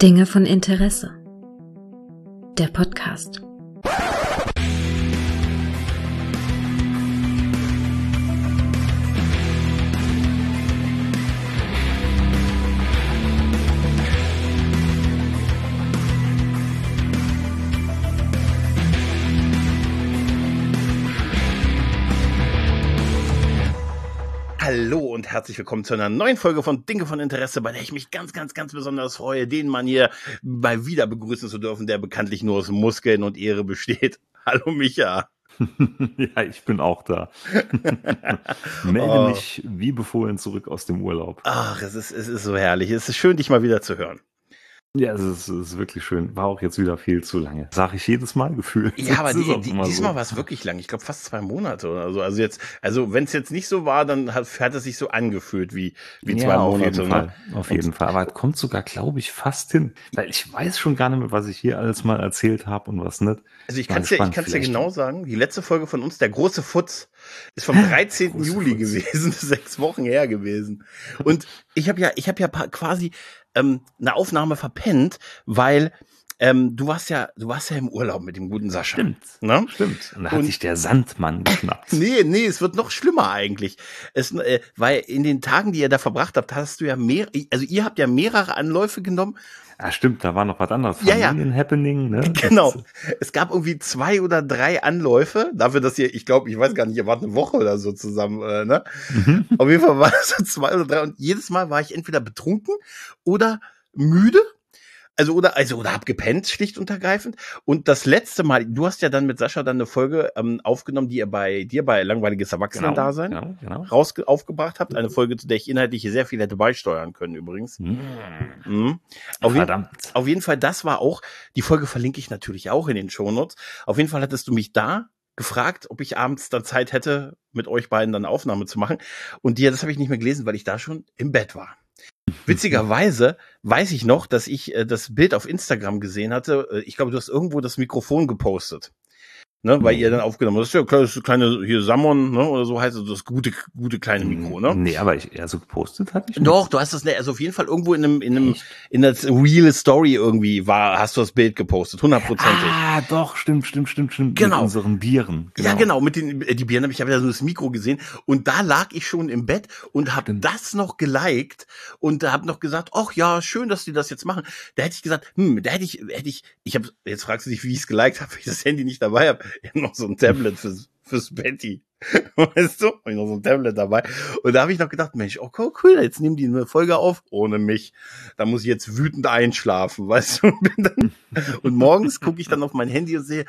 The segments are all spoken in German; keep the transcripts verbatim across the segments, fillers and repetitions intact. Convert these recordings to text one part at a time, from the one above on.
Dinge von Interesse. Der Podcast. Hallo und herzlich willkommen zu einer neuen Folge von Dinge von Interesse, bei der ich mich ganz, ganz, ganz besonders freue, den Mann hier mal wieder begrüßen zu dürfen, der bekanntlich nur aus Muskeln und Ehre besteht. Hallo Micha. Ja, ich bin auch da. Melde Oh. mich wie befohlen zurück aus dem Urlaub. Ach, es ist, es ist so herrlich. Es ist schön, dich mal wieder zu hören. Ja, es ist, es ist wirklich schön. War auch jetzt wieder viel zu lange. Sag ich jedes Mal gefühlt. Ja, aber Das ist die, auch die, immer diesmal so. war es wirklich lang. Ich glaube fast zwei Monate oder so. Also jetzt, also wenn es jetzt nicht so war, dann hat, hat es sich so angefühlt wie, wie zwei Ja, auf Monate. jeden Ne? Fall. Auf jeden Fall. Aber es kommt sogar, glaube ich, fast hin. Weil ich weiß schon gar nicht mehr, was ich hier alles mal erzählt habe und was nicht. Also ich Mal kann es ja, ich gespannt, kann's ja vielleicht- genau sagen, die letzte Folge von uns, der große Futz, ist vom dreizehnten Große Juli Futz. gewesen, sechs Wochen her gewesen. Und ich habe ja, ich habe ja pa- quasi ähm, eine Aufnahme verpennt, weil ähm, du warst ja, du warst ja im Urlaub mit dem guten Sascha. Stimmt. Ne? Stimmt. Und da hat Und- sich der Sandmann geschnappt. Nee, nee, es wird noch schlimmer eigentlich. Es, äh, weil in den Tagen, die ihr da verbracht habt, hast du ja mehr, also ihr habt ja mehrere Anläufe genommen. Ah, stimmt, da war noch was anderes. Ja, ja. Familien-Happening, ne? Genau. Das- Es gab irgendwie zwei oder drei Anläufe, dafür, dass ihr, ich glaube, ich weiß gar nicht, ihr wart eine Woche oder so zusammen, äh, ne? Mhm. Auf jeden Fall war es so zwei oder drei und jedes Mal war ich entweder betrunken oder müde. Also oder also oder hab gepennt, schlicht und ergreifend. Und das letzte Mal, du hast ja dann mit Sascha dann eine Folge ähm, aufgenommen, die ihr bei dir bei Langweiliges Erwachsenen-Dasein Genau, genau. raus aufgebracht habt. Eine Folge, zu der ich inhaltlich sehr viel hätte beisteuern können übrigens. Mhm. Mhm. Auf, jeden, Verdammt. auf jeden Fall, das war auch, die Folge verlinke ich natürlich auch in den Shownotes. Auf jeden Fall hattest du mich da gefragt, ob ich abends dann Zeit hätte, mit euch beiden dann eine Aufnahme zu machen. Und dir, das habe ich nicht mehr gelesen, weil ich da schon im Bett war. Witzigerweise weiß ich noch, dass ich äh, das Bild auf Instagram gesehen hatte. Äh, ich glaube, du hast irgendwo das Mikrofon gepostet. Ne, weil Nee. ihr dann aufgenommen habt. Das ist ja ein kleines, kleine, hier Samon, ne, oder so heißt es, das gute, gute kleine Mikro, ne? Nee, aber ich, also gepostet hatte ich Doch, du hast das, ne, also auf jeden Fall irgendwo in einem, in einem, Echt? in der Real Story irgendwie war, hast du das Bild gepostet, hundertprozentig. Ah, doch, stimmt, stimmt, stimmt, stimmt. Genau. Mit unseren Bieren. Ja, genau, mit den, äh, die Birnen habe ich, habe ja so das Mikro gesehen und da lag ich schon im Bett und habe Stimmt. das noch geliked und da habe noch gesagt, ach ja, schön, dass die das jetzt machen. Da hätte ich gesagt, hm, da hätte ich, hätte ich, ich habe, jetzt fragst du dich, wie ich es geliked habe, weil ich das Handy nicht dabei habe. Ich habe noch so ein Tablet fürs, fürs Betty. Weißt du? Hab ich noch so ein Tablet dabei. Und da habe ich noch gedacht, Mensch, okay, cool, jetzt nehmen die eine Folge auf, ohne mich. Da muss ich jetzt wütend einschlafen, weißt du? Und, bin dann, und morgens gucke ich dann auf mein Handy und sehe,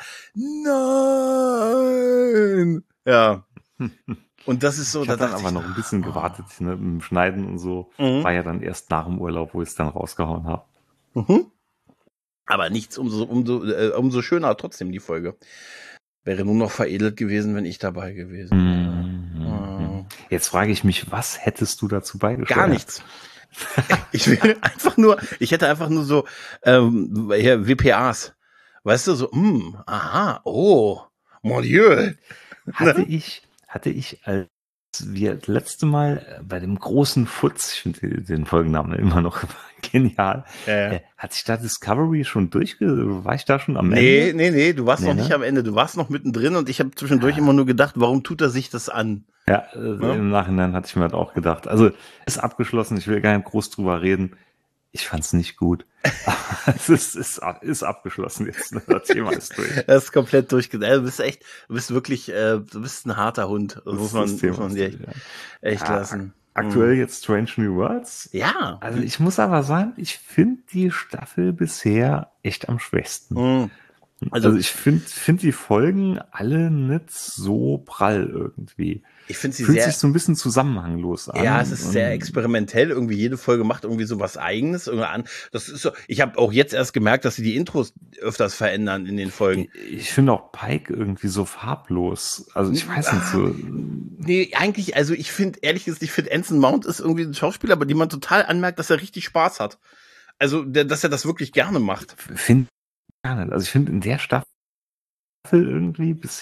nein! Ja. Und das ist so, Ich da habe dann dachte aber ich, noch ein bisschen gewartet, ne, im Schneiden und so. Mhm. War ja dann erst nach dem Urlaub, wo ich es dann rausgehauen habe. Mhm. Aber nichts, umso, umso, äh, umso schöner trotzdem die Folge. Wäre nur noch veredelt gewesen, wenn ich dabei gewesen wäre. Mhm. Jetzt frage ich mich, was hättest du dazu beigesteuert? Gar nichts. Ich will einfach nur, ich hätte einfach nur so ähm, hier W P As. Weißt du, so, hm, aha, oh, mon Dieu. Hatte ich, hatte ich, als wir das letzte Mal bei dem großen Futz, ich finde den Folgennamen immer noch genial, Ja, ja. äh, hat sich da Discovery schon durchge... War ich da schon am Nee, Ende? nee, nee, du warst Nee, noch ne? nicht am Ende, du warst noch mittendrin und ich habe zwischendurch immer nur gedacht, warum tut er sich das an? Ja, äh, Ja. im Nachhinein hatte ich mir das auch gedacht. Also, ist abgeschlossen, ich will gar nicht groß drüber reden. Ich fand's nicht gut. Aber es ist, ist, ist abgeschlossen jetzt. Ne? Das Thema ist durch. Er ist komplett durchgedacht. Du bist echt, du bist wirklich, äh, du bist ein harter Hund. Das muss man, Das muss Thema man ist dir echt, durch, ja. echt Ja, lassen. Aktuell jetzt Strange New Worlds. Ja. Also ich muss aber sagen, ich finde die Staffel bisher echt am schwächsten. Mhm. Also, Also, ich finde find die Folgen alle nicht so prall irgendwie. ich finde sie Fühlt sehr, sich so ein bisschen zusammenhanglos an. ja, es ist sehr Und experimentell. Irgendwie jede Folge macht irgendwie so was Eigenes irgendwie an. Das ist so. Ich habe auch jetzt erst gemerkt, dass sie die Intros öfters verändern in den Folgen. Ich finde auch Pike irgendwie so farblos. Also ich weiß nicht so. Nee, eigentlich, also ich finde, ehrlich gesagt, ich finde Anson Mount ist irgendwie ein Schauspieler, bei dem man total anmerkt, dass er richtig Spaß hat. Also, der, dass er das wirklich gerne macht. Finde gar nicht. Also ich finde in der Staffel irgendwie bisher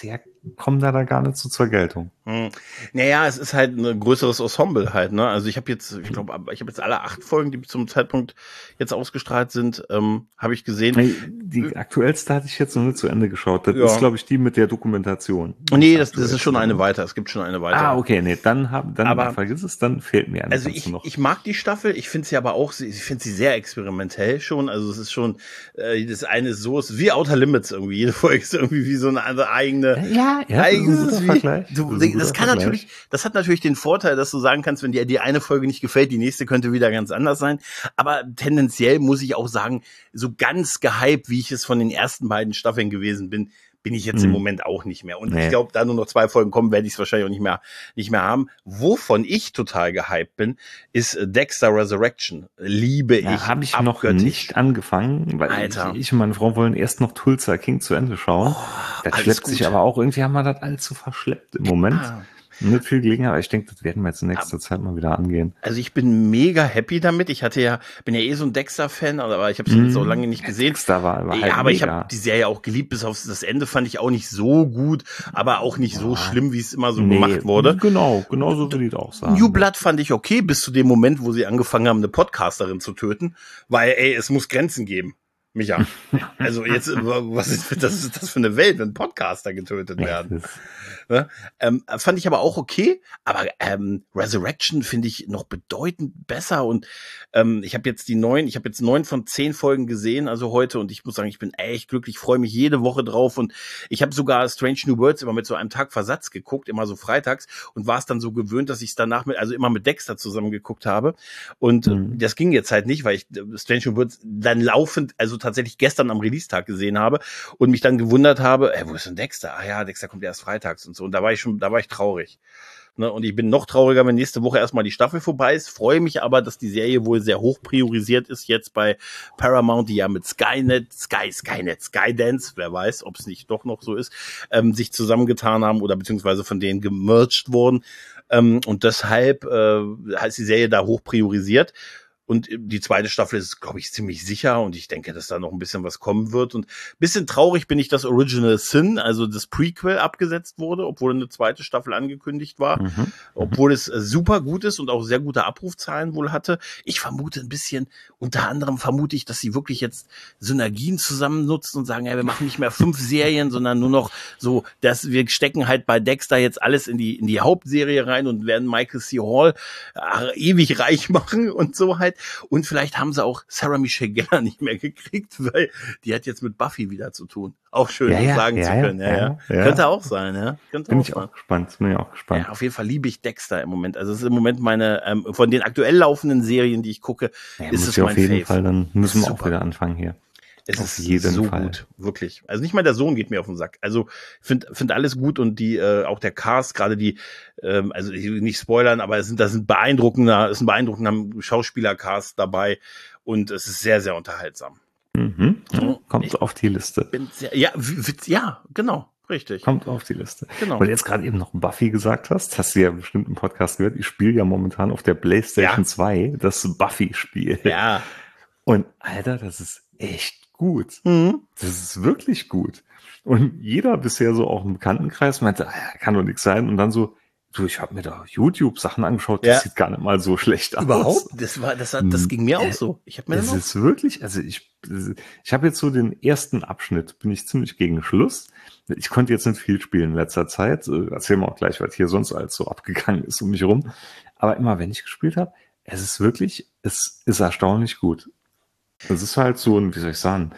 kommen da da gar nicht so zur Geltung. Hm. Naja, es ist halt ein größeres Ensemble halt, ne? Also ich habe jetzt, ich glaube, ich habe jetzt alle acht Folgen, die zum Zeitpunkt jetzt ausgestrahlt sind, ähm, habe ich gesehen. Nee, die aktuellste hatte ich jetzt noch nicht zu Ende geschaut. Das Ja. ist, glaube ich, die mit der Dokumentation. Nee, das, das ist schon eine weiter. Es gibt schon eine weiter. Ah, okay, nee, dann hab, dann Aber- vergiss es, dann fehlt mir eine. Also Kannst ich, du noch. ich mag die Staffel, ich finde sie aber auch, ich finde sie sehr experimentell schon, also es ist schon, äh, das eine ist so, es ist wie Outer Limits irgendwie, jede Folge ist irgendwie wie so eine andere eigene, ja, ja, das ist ein guter eigenes, wie, Vergleich. du, Das ist ein das guter kann Vergleich. natürlich, das hat natürlich den Vorteil, dass du sagen kannst, wenn dir die eine Folge nicht gefällt, die nächste könnte wieder ganz anders sein, aber tendenziell muss ich auch sagen, so ganz gehypt, wie ich es von den ersten beiden Staffeln gewesen bin, bin ich jetzt Mhm. im Moment auch nicht mehr. Und Nee. ich glaube, da nur noch zwei Folgen kommen, werde ich es wahrscheinlich auch nicht mehr, nicht mehr haben. Wovon ich total gehypt bin, ist äh, Dexter Resurrection. Liebe ich. Ja, habe ich noch abgöttisch. nicht angefangen, weil Alter. Ich, ich und meine Frau wollen erst noch Tulsa King zu Ende schauen. das alles schleppt gut. sich aber auch, irgendwie haben wir das allzu verschleppt im Moment. Ah. Nicht viel Gelegenheit, aber ich denke, das werden wir jetzt in nächster Zeit mal wieder angehen. Also ich bin mega happy damit. Ich hatte ja, bin ja eh so ein Dexter-Fan, aber ich habe es jetzt auch lange nicht gesehen. Dexter war aber halt Ja, aber ich mega. habe die Serie auch geliebt, bis auf das Ende fand ich auch nicht so gut, aber auch nicht so schlimm, wie es immer so Nee, gemacht wurde. Genau, genau so würde ich das auch sagen. New Blood fand ich okay, bis zu dem Moment, wo sie angefangen haben, eine Podcasterin zu töten, weil, ey, es muss Grenzen geben. Micha. Also jetzt, was ist das, ist das für eine Welt, wenn Podcaster getötet werden? Das- Ne? Ähm, fand ich aber auch okay, aber ähm, Resurrection finde ich noch bedeutend besser und ähm, ich habe jetzt die neun, ich habe jetzt neun von zehn Folgen gesehen, also heute, und ich muss sagen, ich bin echt glücklich, freue mich jede Woche drauf und ich habe sogar Strange New Worlds immer mit so einem Tag Versatz geguckt, immer so freitags und war es dann so gewöhnt, dass ich es danach mit, also immer mit Dexter zusammen geguckt habe und Mhm. äh, das ging jetzt halt nicht, weil ich äh, Strange New Worlds dann laufend, also tatsächlich gestern am Release-Tag gesehen habe und mich dann gewundert habe, ey, wo ist denn Dexter? Ah ja, Dexter kommt erst freitags und so. Und da war ich schon, da war ich traurig. Ne? Und ich bin noch trauriger, wenn nächste Woche erstmal die Staffel vorbei ist. Freue mich aber, dass die Serie wohl sehr hoch priorisiert ist jetzt bei Paramount, die ja mit Skynet, Sky, Skynet, Skydance, wer weiß, ob es nicht doch noch so ist, ähm, sich zusammengetan haben oder beziehungsweise von denen gemerged wurden. Ähm, und deshalb äh, heißt die Serie da hoch priorisiert. Und die zweite Staffel ist, glaube ich, ziemlich sicher und ich denke, dass da noch ein bisschen was kommen wird. Und ein bisschen traurig bin ich, dass Original Sin, also das Prequel, abgesetzt wurde, obwohl eine zweite Staffel angekündigt war. Mhm. Obwohl es äh, super gut ist und auch sehr gute Abrufzahlen wohl hatte. Ich vermute ein bisschen, unter anderem vermute ich, dass sie wirklich jetzt Synergien zusammen nutzen und sagen, ja, wir machen nicht mehr fünf Serien, sondern nur noch so, dass wir stecken halt bei Dexter jetzt alles in die, in die Hauptserie rein und werden Michael C. Hall äh, ewig reich machen und so halt. Und vielleicht haben sie auch Sarah Michelle Gellar nicht mehr gekriegt, weil die hat jetzt mit Buffy wieder zu tun. Auch schön, Ja, das ja, sagen ja, zu ja, können. Ja, ja. ja, ja. Könnte auch sein, ja. Könnte Bin auch ich sein. auch gespannt, bin ich auch gespannt. Ja, auf jeden Fall liebe ich Dexter im Moment. Also es ist im Moment meine, ähm, von den aktuell laufenden Serien, die ich gucke, Ja, ist muss es ich mein auf jeden Fave. Fall, dann müssen wir auch Super. wieder anfangen hier. Es auf ist jeden so Fall. gut, wirklich. Also nicht mal der Sohn geht mir auf den Sack. Also finde find alles gut und die äh, auch der Cast, gerade die, ähm, also ich will nicht spoilern, aber es sind das sind beeindruckender, es ist ein beeindruckender Schauspielercast dabei und es ist sehr sehr unterhaltsam. Mhm. Ja, Kommt ich auf die Liste. Bin sehr, ja, w- w- ja, genau, richtig. Kommt auf die Liste. Genau. Weil du jetzt gerade eben noch Buffy gesagt hast, hast du ja bestimmt im Podcast gehört, ich spiele ja momentan auf der PlayStation Ja. zwei das Buffy-Spiel. Ja. Und Alter, das ist echt gut. Mhm. Das ist wirklich gut. Und jeder bisher so auch im Bekanntenkreis meinte, ah, ja, kann doch nichts sein. Und dann so, du, ich habe mir da YouTube-Sachen angeschaut, das Ja. sieht gar nicht mal so schlecht aus. Überhaupt? Das war, das, hat, das ging mir auch so. Ich habe mir Es dann auch ist wirklich, also ich, ich habe jetzt so den ersten Abschnitt, bin ich ziemlich gegen Schluss. Ich konnte jetzt nicht viel spielen in letzter Zeit. Erzählen wir auch gleich, was hier sonst alles so abgegangen ist um mich rum. Aber immer, wenn ich gespielt habe, es ist wirklich, es ist erstaunlich gut. Es ist halt so ein, wie soll ich sagen,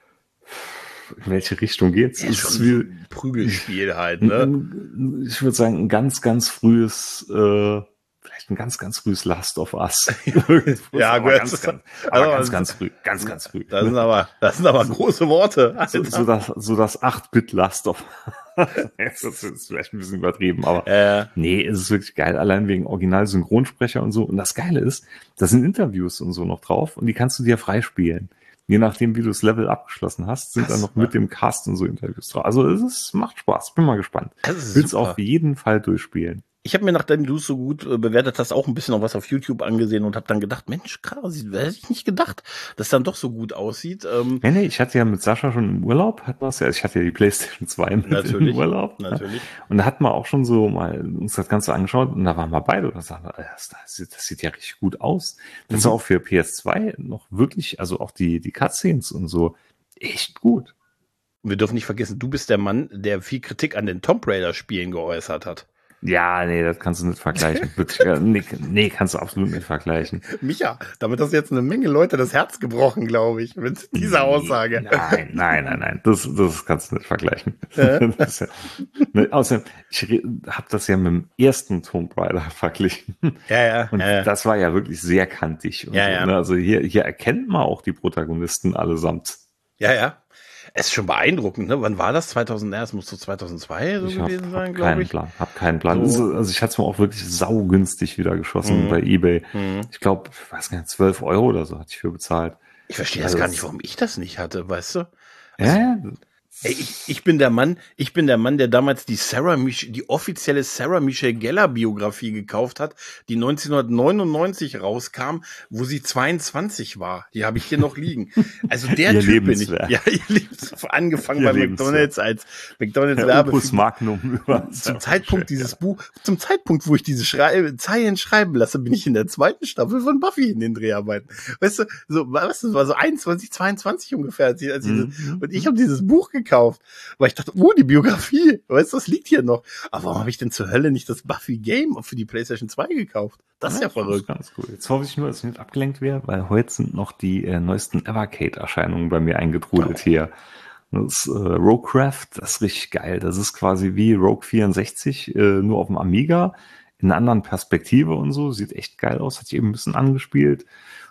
in welche Richtung geht's? Ja, Es schon ist so wie, ein Prügelspiel halt, ne? ich würde sagen, ein ganz, ganz frühes, äh, vielleicht ein ganz, ganz frühes Last of Us. Ja, aber gut. ganz, ganz, aber Also, ganz, ganz früh, ganz, ganz früh. Das sind aber, das sind aber große Worte. So, Alter. so das, so das acht Bit Last of Us. Das ist vielleicht ein bisschen übertrieben, aber Äh, nee, es ist wirklich geil, allein wegen Original-Synchronsprecher und so. Und das Geile ist, da sind Interviews und so noch drauf und die kannst du dir freispielen. Je nachdem, wie du das Level abgeschlossen hast, sind Krass, dann noch ja. mit dem Cast und so Interviews drauf. Also es ist, macht Spaß, bin mal gespannt. das ist Will's super. auf jeden Fall durchspielen. Ich habe mir, nachdem du es so gut äh, bewertet hast, auch ein bisschen noch was auf YouTube angesehen und habe dann gedacht, Mensch, krass, hätte ich nicht gedacht, dass es dann doch so gut aussieht. Ähm, Nee, nee, ich hatte ja mit Sascha schon im Urlaub, hatten wir's ja, ich hatte ja die PlayStation zwei mit Natürlich, im Urlaub. natürlich. Und da hatten wir auch schon so mal uns das Ganze angeschaut und da waren wir beide und da sagten wir, das, das, sieht- das sieht ja richtig gut aus. Das Mhm. war auch für P S zwei noch wirklich, also auch die, die Cutscenes und so, echt gut. Und wir dürfen nicht vergessen, du bist der Mann, der viel Kritik an den Tomb Raider-Spielen geäußert hat. Ja, nee, das kannst du nicht vergleichen. Wirklich, ja, nee, nee, kannst du absolut nicht vergleichen. Micha, damit hast du jetzt eine Menge Leute das Herz gebrochen, glaube ich, mit dieser Aussage. Nein, nein, nein, nein, das, das kannst du nicht vergleichen. Äh? Das ist ja, ne, außerdem, ich habe das ja mit dem ersten Tomb Raider verglichen. Ja, ja, Und ja, ja. das war ja wirklich sehr kantig. Und Ja, so, ja. ne? Also hier, hier erkennt man auch die Protagonisten allesamt. Ja, ja. Es ist schon beeindruckend, ne? Wann war das? zweitausend, es muss so zweitausendzwei so Ich habe gewesen sein, hab glaube keinen ich. Plan. Hab keinen Plan. So. Also, also ich hatte es mir auch wirklich saugünstig wieder geschossen Mhm. bei eBay. Mhm. Ich glaube, ich weiß gar nicht, zwölf Euro oder so hatte ich für bezahlt. Ich verstehe Also jetzt gar das- nicht, warum ich das nicht hatte, weißt du? Ja, ja. Ey, ich, ich bin der Mann, ich bin der Mann, der damals die Sarah Mich die offizielle Sarah Michelle Gellar Biografie gekauft hat, die neunzehnhundertneunundneunzig rauskam, wo sie zweiundzwanzig war. Die habe ich hier noch liegen. Also der Ihr Typ bin ich. Lebenswerk. Ja, ihr Lebens angefangen Ihr bei Lebenswerk. McDonald's als McDonald's Der Werbe. Opus Magnum über Zum Zeitpunkt dieses Buch, zum Zeitpunkt, wo ich diese Schrei Zeilen schreiben lasse, bin ich in der zweiten Staffel von Buffy in den Dreharbeiten. Weißt du, so, was, das war so einundzwanzig, zweiundzwanzig ungefähr, als ich, als ich Mhm. das, und ich habe dieses Buch gekauft, weil ich dachte, oh, die Biografie, weißt du, das liegt hier noch. Aber warum habe ich denn zur Hölle nicht das Buffy Game für die PlayStation zwei gekauft? Das ist ja, Das verrückt. ist ganz cool. Jetzt hoffe ich nur, dass ich nicht abgelenkt wäre, weil heute sind noch die äh, neuesten Evercade-Erscheinungen bei mir eingetrudelt Oh. hier. Das äh, Roguecraft, das ist richtig geil. Das ist quasi wie Rogue vierundsechzig, äh, nur auf dem Amiga, in einer anderen Perspektive und so. Sieht echt geil aus, hat sich eben ein bisschen angespielt.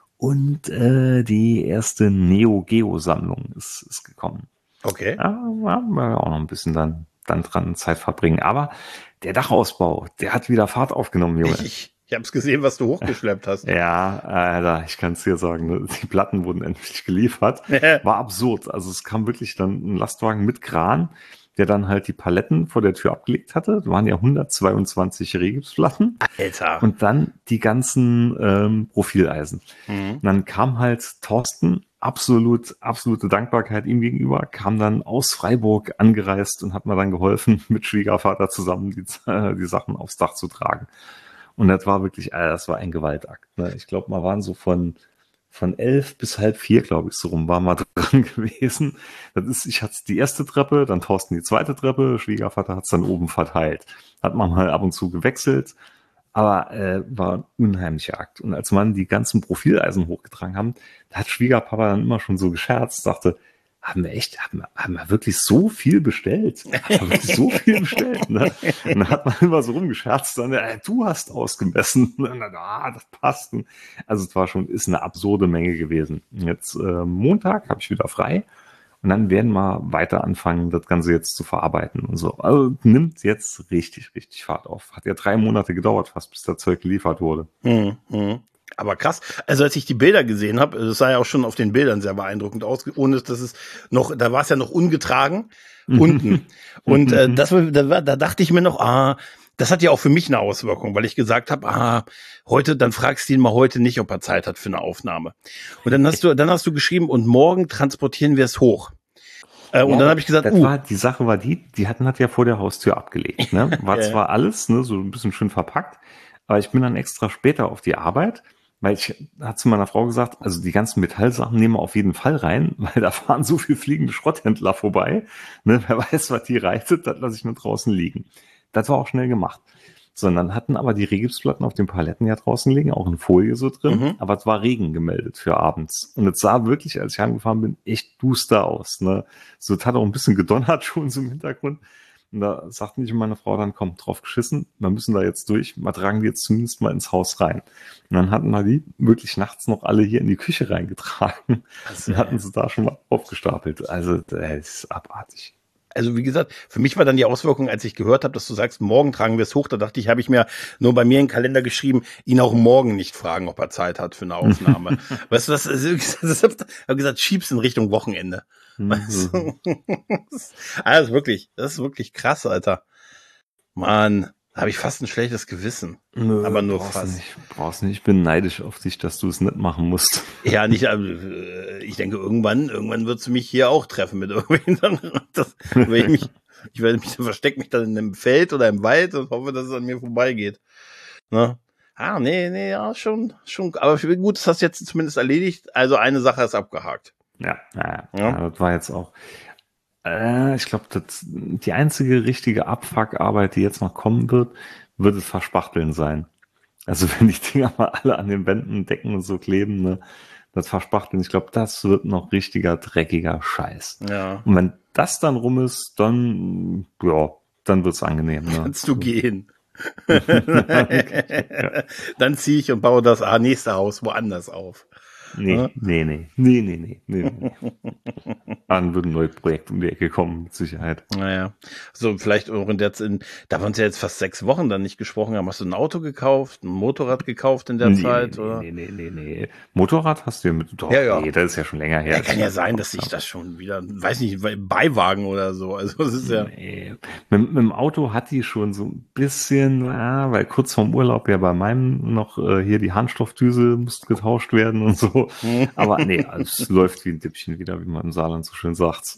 Und äh, die erste Neo Geo-Sammlung ist, ist gekommen. Okay. Ja, werden wir auch noch ein bisschen dann, dann dran Zeit verbringen. Aber der Dachausbau, der hat wieder Fahrt aufgenommen, Junge. Ich, ich, ich habe es gesehen, was du hochgeschleppt hast. Ja, Alter, ich kann es dir sagen, ne? Die Platten wurden endlich geliefert. War absurd. Also es kam wirklich dann ein Lastwagen mit Kran, der dann halt die Paletten vor der Tür abgelegt hatte. Das waren ja hundertzweiundzwanzig Regipsplatten. Alter. Und dann die ganzen ähm, Profileisen. Mhm. Und dann kam halt Thorsten, absolut, absolute Dankbarkeit ihm gegenüber, kam dann aus Freiburg angereist und hat mir dann geholfen, mit Schwiegervater zusammen die, äh, die Sachen aufs Dach zu tragen. Und das war wirklich, äh, das war ein Gewaltakt. Ne? Ich glaube, wir waren so von von elf bis halb vier, glaube ich, so rum, waren wir dran gewesen. Das ist, ich hatte die erste Treppe, dann Thorsten die zweite Treppe, Schwiegervater hat es dann oben verteilt. Hat man mal ab und zu gewechselt, aber äh, war ein unheimlicher Akt. Und als man die ganzen Profileisen hochgetragen haben, da hat Schwiegerpapa dann immer schon so gescherzt, sagte, haben wir echt, haben wir, haben wir wirklich so viel bestellt? Haben wir wirklich so viel bestellt? Ne? Und dann hat man immer so rumgescherzt, dann, äh, du hast ausgemessen. Und dann, ah, das passt. Also es war schon, ist eine absurde Menge gewesen. Jetzt äh, Montag habe ich wieder frei und dann werden wir weiter anfangen, das Ganze jetzt zu verarbeiten und so. Also nimmt jetzt richtig, richtig Fahrt auf. Hat ja drei Monate gedauert, fast bis das Zeug geliefert wurde. Mhm. Mhm. Aber krass, also als ich die Bilder gesehen habe, das sah ja auch schon auf den Bildern sehr beeindruckend aus, ohne dass es noch, da war es ja noch ungetragen unten. Und äh, das, da, da dachte ich mir noch, ah, das hat ja auch für mich eine Auswirkung, weil ich gesagt habe, ah, heute, dann fragst du ihn mal heute nicht, ob er Zeit hat für eine Aufnahme. Und dann hast du, dann hast du geschrieben, und morgen transportieren wir es hoch. Äh, und Ja, dann habe ich gesagt, das uh, war, die Sache war die, die hatten das ja vor der Haustür abgelegt. Ne? War Ja. zwar alles, ne, so ein bisschen schön verpackt, aber ich bin dann extra später auf die Arbeit, weil ich hat zu meiner Frau gesagt, also die ganzen Metallsachen nehmen wir auf jeden Fall rein, weil da fahren so viele fliegende Schrotthändler vorbei. Ne? Wer weiß, was die reitet, das lasse ich nur draußen liegen. Das war auch schnell gemacht. Sondern hatten aber die Regipsplatten auf den Paletten ja draußen liegen, auch in Folie so drin, Mhm. aber es war Regen gemeldet für abends. Und es sah wirklich, als ich angefahren bin, echt duster aus. Ne? So, es hat auch ein bisschen gedonnert schon so im Hintergrund. Und da sagte mich meine Frau dann, komm, drauf geschissen, wir müssen da jetzt durch, wir tragen die jetzt zumindest mal ins Haus rein. Und dann hatten wir die wirklich nachts noch alle hier in die Küche reingetragen Also, und hatten sie da schon mal aufgestapelt. Also, das ist abartig. Also wie gesagt, für mich war dann die Auswirkung, als ich gehört habe, dass du sagst, morgen tragen wir es hoch, da dachte ich, habe ich mir nur bei mir in den Kalender geschrieben, ihn auch morgen nicht fragen, ob er Zeit hat für eine Aufnahme. Weißt du, das, das, das habe gesagt, schieb's in Richtung Wochenende. Weißt du? Also wirklich, das ist wirklich krass, Alter. Mann. Da habe ich fast ein schlechtes Gewissen. Nö, aber nur brauchst fast. Nicht, brauchst nicht. Ich bin neidisch auf dich, dass du es nicht machen musst. Ja, nicht, äh, ich denke, irgendwann, irgendwann wird du mich hier auch treffen mit irgendwen. Das, wenn ich mich, ich werde mich, verstecke mich dann in einem Feld oder im Wald und hoffe, dass es an mir vorbeigeht. Ne? Ah, nee, nee, ja, schon, schon, aber gut, das hast du jetzt zumindest erledigt. Also eine Sache ist abgehakt. Ja, ja, Ja. ja, das war jetzt auch, äh, ich glaube, die einzige richtige Abfuckarbeit, die jetzt noch kommen wird, wird es Verspachteln sein. Also wenn die Dinger mal alle an den Wänden, Decken und so kleben, ne, das Verspachteln, ich glaube, das wird noch richtiger, dreckiger Scheiß. Ja. Und wenn das dann rum ist, dann, ja, dann wird's angenehm. Ne? Kannst du gehen. Dann ziehe ich und baue das ah, nächste Haus woanders auf. Nee, Ja? nee, nee, nee, nee, nee, nee, nee. Dann wird ein neues Projekt um die Ecke kommen, mit Sicherheit. Naja, so vielleicht auch in der Zeit, da wir uns ja jetzt fast sechs Wochen dann nicht gesprochen haben, hast du ein Auto gekauft, ein Motorrad gekauft in der nee, Zeit? Nee, oder? nee, nee, nee, nee. Motorrad hast du ja mit, doch, Ja, ja. nee, das ist ja schon länger her. Ja, kann ja sein, dass ich das schon wieder, weiß nicht, Beiwagen oder so, also das ist ja... Nee. Mit, mit dem Auto hat die schon so ein bisschen, ja, weil kurz vorm Urlaub ja bei meinem noch äh, hier die Harnstoffdüse musste getauscht werden und so. Aber nee, es läuft wie ein Dippchen wieder, wie man im Saarland so schön sagt.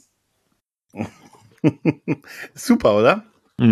Super, oder?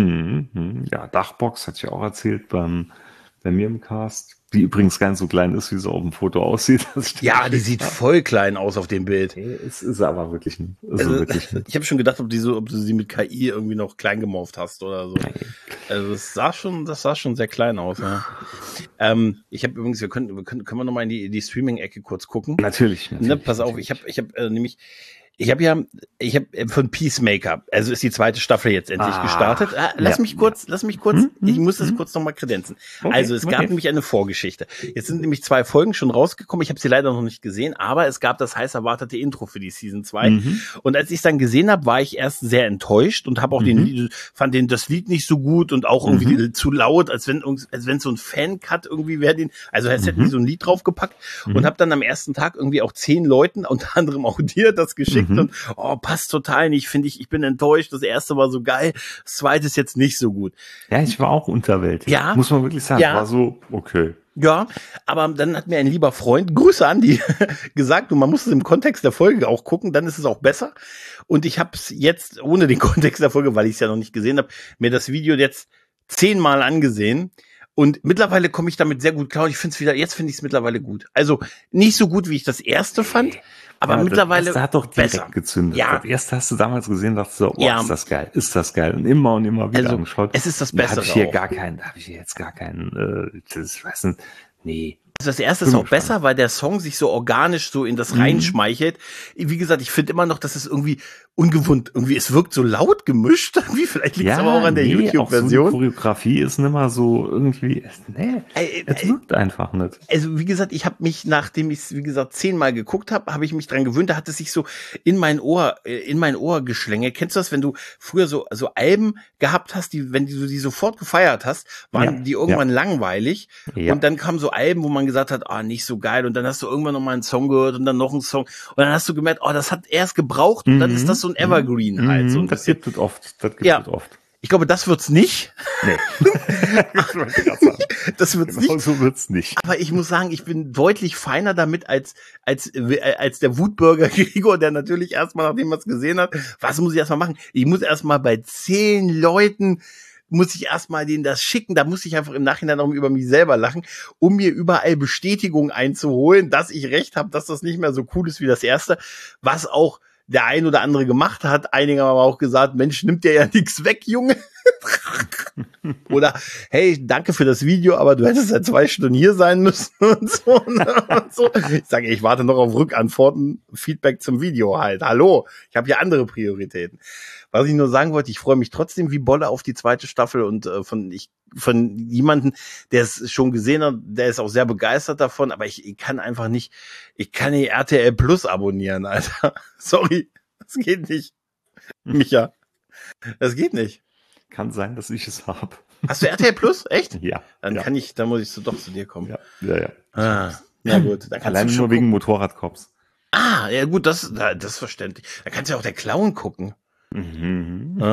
Mhm, ja, Dachbox, hatte ich ja auch erzählt beim, bei mir im Cast, die übrigens gar nicht so klein ist, wie sie auf dem Foto aussieht. Ja, die sieht voll klein aus auf dem Bild. Nee, es ist aber wirklich nicht. Also Also, wirklich nicht. ich habe schon gedacht, ob, die so, ob du sie mit K I irgendwie noch klein gemorpht hast oder so. Nee. Also das sah schon, das sah schon sehr klein aus. Ja. Ähm, ich habe übrigens, wir können, wir können, können wir noch mal in die, in die Streaming-Ecke kurz gucken. Natürlich, natürlich. Ne, pass auf, natürlich. ich habe, ich habe äh, nämlich, ich habe ja, ich habe von Peacemaker, also ist die zweite Staffel jetzt endlich Ah, gestartet. Ah, lass ja, mich kurz, lass mich kurz, Hm, ich hm, muss das hm. kurz noch mal kredenzen. Okay, Also es gab okay. nämlich eine Vorgeschichte. Jetzt sind nämlich zwei Folgen schon rausgekommen. Ich habe sie leider noch nicht gesehen, aber es gab das heiß erwartete Intro für die Season zwei. Mhm. Und als ich es dann gesehen habe, war ich erst sehr enttäuscht und habe auch Mhm. den Lied, fand den das Lied nicht so gut und auch irgendwie Mhm. zu laut, als wenn als wenn so ein Fan-Cut irgendwie wäre den, also als hätten Mhm. die so ein Lied draufgepackt Mhm. und habe dann am ersten Tag irgendwie auch zehn Leuten, unter anderem auch dir, das geschickt Mhm. und oh, passt total nicht, finde ich, ich bin enttäuscht. Das erste war so geil, das zweite ist jetzt nicht so gut. Ja, ich war auch unterwältigt. Ja. Muss man wirklich sagen. Ja. War so, okay. Ja, aber dann hat mir ein lieber Freund, Grüße Andi, gesagt, und man muss es im Kontext der Folge auch gucken, dann ist es auch besser. Und ich habe es jetzt ohne den Kontext der Folge, weil ich es ja noch nicht gesehen habe, mir das Video jetzt zehnmal angesehen. Und mittlerweile komme ich damit sehr gut klar. Und ich finde es wieder, jetzt finde ich es mittlerweile gut. Also nicht so gut, wie ich das erste fand, aber Ja, mittlerweile das erste hat doch direkt besser. gezündet. Ja. Das erste hast du damals gesehen, dachtest du, oh, Ja. ist das geil, ist das geil. Und immer und immer wieder Also, angeschaut. es ist das Da habe Bessere ich hier auch. gar keinen, da habe ich hier jetzt gar keinen, äh, das, ich weiß nicht, nee. Also das erste ist Bin auch gespannt. besser, weil der Song sich so organisch so in das Mhm. reinschmeichelt. Wie gesagt, ich finde immer noch, dass es irgendwie ungewohnt, irgendwie, es wirkt so laut gemischt. Wie vielleicht liegt es aber auch an der nee, YouTube-Version. Auch so die Choreografie ist nicht mal so irgendwie, nee, Ey, es ey, wirkt einfach nicht. Also wie gesagt, ich habe mich, nachdem ich es, wie gesagt, zehnmal geguckt habe, habe ich mich dran gewöhnt, da hat es sich so in mein Ohr, äh, in mein Ohr geschlängelt. Kennst du das, wenn du früher so so Alben gehabt hast, die, wenn du die sofort gefeiert hast, waren Ja, die irgendwann langweilig Ja. und dann kamen so Alben, wo man gesagt hat, ah, nicht so geil und dann hast du irgendwann noch mal einen Song gehört und dann noch einen Song und dann hast du gemerkt, oh, das hat erst gebraucht und dann Mhm. ist das so ein Evergreen halt. So ein Mhm, das bisschen. gibt es oft, das gibt Ja. es oft. Ich glaube, das wird's nicht. Nee. Das wollte ich gerade sagen. Das wird's Genau nicht. so wird's nicht. Aber ich muss sagen, ich bin deutlich feiner damit als als äh, als der Wutbürger Gregor, der natürlich erstmal, nachdem er es gesehen hat, was muss ich erstmal machen? Ich muss erstmal bei zehn Leuten muss ich erstmal denen das schicken, da muss ich einfach im Nachhinein auch über mich selber lachen, um mir überall Bestätigung einzuholen, dass ich recht habe, dass das nicht mehr so cool ist wie das erste, was auch der ein oder andere gemacht hat. Einige haben aber auch gesagt, Mensch, nimmt dir ja nichts weg, Junge. Oder, hey, danke für das Video, aber du hättest seit zwei Stunden hier sein müssen und so. Und so. Ich sage, ich warte noch auf Rückantworten, Feedback zum Video halt. Hallo, ich habe hier andere Prioritäten. Was ich nur sagen wollte, ich freue mich trotzdem wie Bolle auf die zweite Staffel und äh, von ich von jemanden, der es schon gesehen hat, der ist auch sehr begeistert davon, aber ich, ich kann einfach nicht, ich kann nicht R T L Plus abonnieren, Alter. Sorry, das geht nicht. Micha, das geht nicht. Kann sein, dass ich es habe. Hast du R T L Plus? Echt? Ja. Dann ja. kann ich, dann muss ich so doch zu dir kommen. Ja, ja, ja. Ah, na gut. Dann kannst Allein du nur schon wegen Motorradcops. Ah, ja gut, das, das ist verständlich. Da kannst du ja auch der Clown gucken. Mhm. Ja?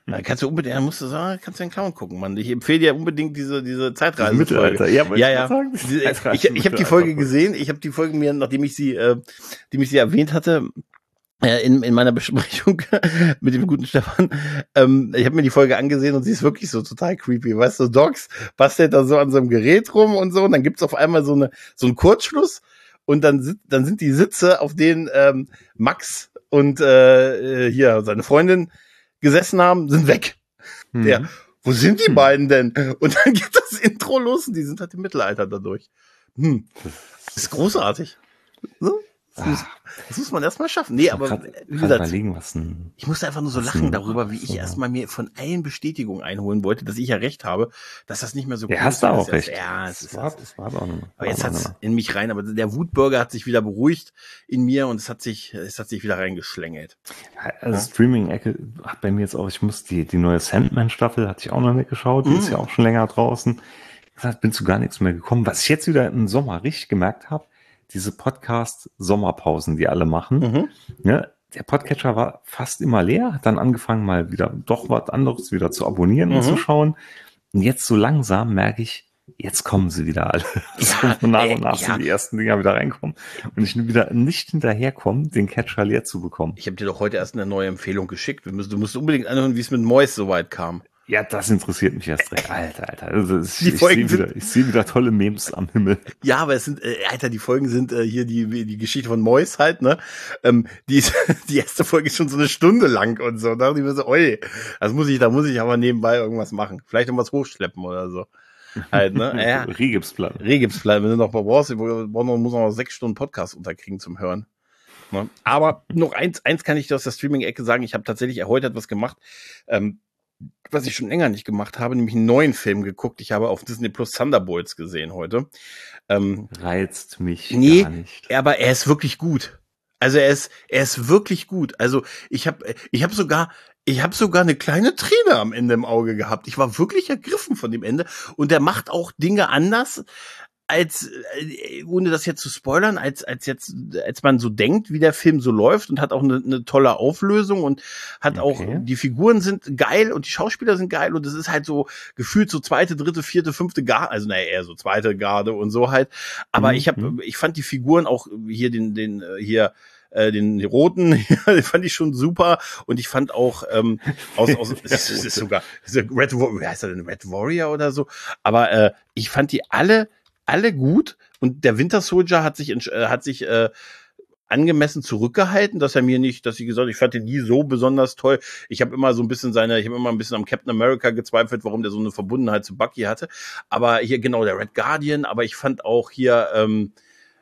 Da kannst du unbedingt, da musst du sagen, kannst du den Clown gucken, Mann. Ich empfehle dir unbedingt diese, diese Zeitreise. Mittelalter, ja, ja, ja. Sagen, ich ich, ich habe die Folge gesehen, ich habe die Folge mir, nachdem ich sie, äh, die ich sie erwähnt hatte, äh, in, in meiner Besprechung mit dem guten Stefan, ähm, ich habe mir die Folge angesehen und sie ist wirklich so total creepy, weißt du, Docs bastelt da so an so einem Gerät rum und so und dann gibt's auf einmal so eine, so einen Kurzschluss und dann sind, dann sind die Sitze, auf denen ähm, Max und äh, hier seine Freundin gesessen haben, sind weg. Mhm. Der, wo sind die hm. beiden denn? Und dann geht das Intro los und die sind halt im Mittelalter dadurch. Hm. Das ist großartig. So? Das, muss, das muss man erstmal schaffen. Nee, aber grad, wie gesagt, überlegen, was ein, ich musste einfach nur so lachen darüber, wie ich so erstmal mir von allen Bestätigungen einholen wollte, dass ich ja recht habe, dass das nicht mehr so ja, hast du auch recht. Ja, es ist war, es war auch noch. Aber jetzt hat's noch. in mich rein, aber der Wutbürger hat sich wieder beruhigt in mir und es hat sich, es hat sich wieder reingeschlängelt. Ja, also ja? Streaming-Ecke hat bei mir jetzt auch, ich muss die, die neue Sandman-Staffel hatte ich auch noch nicht geschaut, die mm. ist ja auch schon länger draußen. Ich gesagt, bin zu gar nichts mehr gekommen. Was ich jetzt wieder im Sommer richtig gemerkt habe, diese Podcast-Sommerpausen, die alle machen. Mhm. Ja, der Podcatcher war fast immer leer, hat dann angefangen, mal wieder doch was anderes wieder zu abonnieren mhm. und zu schauen. Und jetzt so langsam merke ich, jetzt kommen sie wieder alle. Ja, so nach und nach ja. sind die ersten Dinger wieder reinkommen. Und ich wieder nicht hinterherkomme, den Catcher leer zu bekommen. Ich habe dir doch heute erst eine neue Empfehlung geschickt. Du musst, du musst unbedingt anhören, wie es mit Mois so weit kam. Ja, das interessiert mich erst recht. Alter, Alter. Also ich, die ich sehe wieder, ich sehe wieder tolle Memes am Himmel. Ja, aber es sind, äh, Alter, die Folgen sind äh, hier die die Geschichte von Mois halt, ne? Ähm, die die erste Folge ist schon so eine Stunde lang und so. Da dachte ich mir so, oi, das muss ich, da muss ich aber nebenbei irgendwas machen. Vielleicht irgendwas hochschleppen oder so. Halt, ne? Ja. Regipsplatten. Regipsplatten. Wenn du noch brauchst, muss noch sechs Stunden Podcast unterkriegen zum Hören. Ne? Aber noch eins, eins kann ich dir aus der Streaming-Ecke sagen. Ich habe tatsächlich heute etwas gemacht, ähm, was ich schon länger nicht gemacht habe, nämlich einen neuen Film geguckt. Ich habe auf Disney Plus Thunderbolts gesehen heute. Ähm, Reizt mich nee, gar nicht. Aber er ist wirklich gut. Also er ist, er ist wirklich gut. Also ich habe, ich habe sogar, ich habe sogar eine kleine Träne am Ende im Auge gehabt. Ich war wirklich ergriffen von dem Ende. Und er macht auch Dinge anders, als, ohne das jetzt zu spoilern, als, als jetzt, als man so denkt, wie der Film so läuft und hat auch eine, eine tolle Auflösung und hat okay. auch, die Figuren sind geil und die Schauspieler sind geil und es ist halt so gefühlt so zweite, dritte, vierte, fünfte Garde, also naja, eher so zweite Garde und so halt. Aber mhm. ich habe, ich fand die Figuren auch hier den, den, hier, äh, den, den roten, den fand ich schon super und ich fand auch, ähm, aus, aus, es ist sogar, Red, wie heißt er denn, Red Warrior oder so, aber, äh, ich fand die alle, alle gut und der Winter Soldier hat sich äh, hat sich äh, angemessen zurückgehalten, dass er mir nicht, dass ich gesagt, ich fand den nie so besonders toll. Ich habe immer so ein bisschen seine, ich habe immer ein bisschen am Captain America gezweifelt, warum der so eine Verbundenheit zu Bucky hatte. Aber hier genau der Red Guardian, aber ich fand auch hier ähm,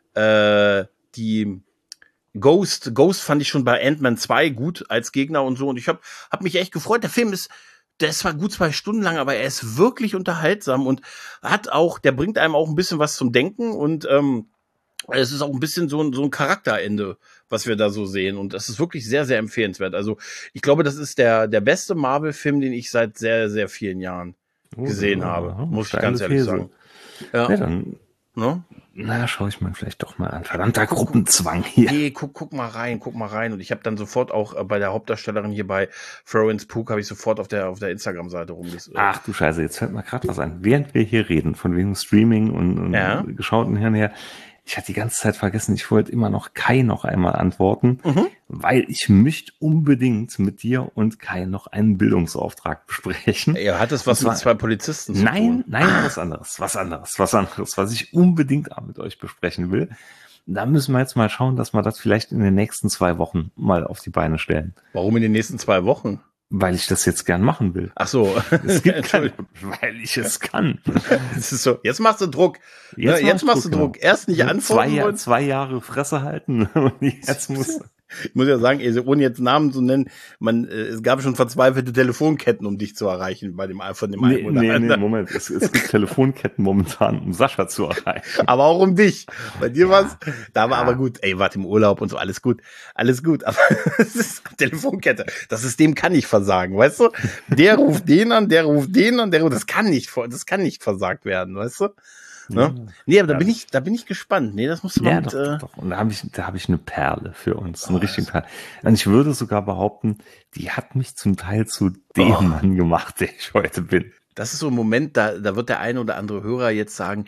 äh, die Ghost, Ghost fand ich schon bei Ant-Man zwei gut als Gegner und so und ich habe hab mich echt gefreut. Der Film ist Der ist zwar gut zwei Stunden lang, aber er ist wirklich unterhaltsam und hat auch, der bringt einem auch ein bisschen was zum Denken und ähm, es ist auch ein bisschen so ein, so ein Charakterende, was wir da so sehen und das ist wirklich sehr, sehr empfehlenswert. Also ich glaube, das ist der der beste Marvel-Film, den ich seit sehr, sehr vielen Jahren gesehen oh, habe, oh, muss ich ganz ehrlich Fese. sagen. Ja, ja dann ne? Na, schaue ich mir vielleicht doch mal an. Verdammter guck, Gruppenzwang hier. Nee, guck, guck mal rein, guck mal rein. Und ich habe dann sofort auch äh, bei der Hauptdarstellerin hier bei Florence Pugh habe ich sofort auf der auf der Instagram-Seite rumges. Ach du Scheiße, jetzt fällt mir gerade was ein. Während wir hier reden, von wegen Streaming und, und ja. geschauten hin und her, ich hatte die ganze Zeit vergessen, ich wollte immer noch Kai noch einmal antworten, mhm. weil ich möchte unbedingt mit dir und Kai noch einen Bildungsauftrag besprechen. Ja, hat es was mit zwei Polizisten zu nein, tun? Nein, nein, was anderes, was anderes, was anderes, was ich unbedingt mit euch besprechen will. Da müssen wir jetzt mal schauen, dass wir das vielleicht in den nächsten zwei Wochen mal auf die Beine stellen. Warum in den nächsten zwei Wochen? Weil ich das jetzt gern machen will. Ach so. Es gibt keine, weil ich es kann. Es ist so, jetzt machst du Druck. Jetzt, ja, jetzt machst du Druck. Genau. Erst nicht antworten. Zwei, zwei Jahre Fresse halten und jetzt muss... Ich muss ja sagen, ohne jetzt Namen zu nennen, man, es gab schon verzweifelte Telefonketten, um dich zu erreichen bei dem von dem nee, einen oder nee, anderen. Nee, Moment, es, es gibt Telefonketten momentan, um Sascha zu erreichen. Aber auch um dich. Bei dir ja, war's, da war ja. aber gut. Ey, wart im Urlaub und so, alles gut, alles gut. Aber es ist Telefonkette. Das System kann nicht versagen, weißt du? Der ruft den an, der ruft den an, der ruft, das kann nicht, das kann nicht versagt werden, weißt du? Ne? Ja. Nee, aber da Ja. bin ich, da bin ich gespannt. Nee, das musst du mal Ja, mit, doch, äh, doch, doch. Und da habe ich, da habe ich eine Perle für uns, eine Oh, richtige das- Perle. Und ich würde sogar behaupten, die hat mich zum Teil zu dem Oh. Mann gemacht, der ich heute bin. das ist so ein Moment, da, da wird der eine oder andere Hörer jetzt sagen,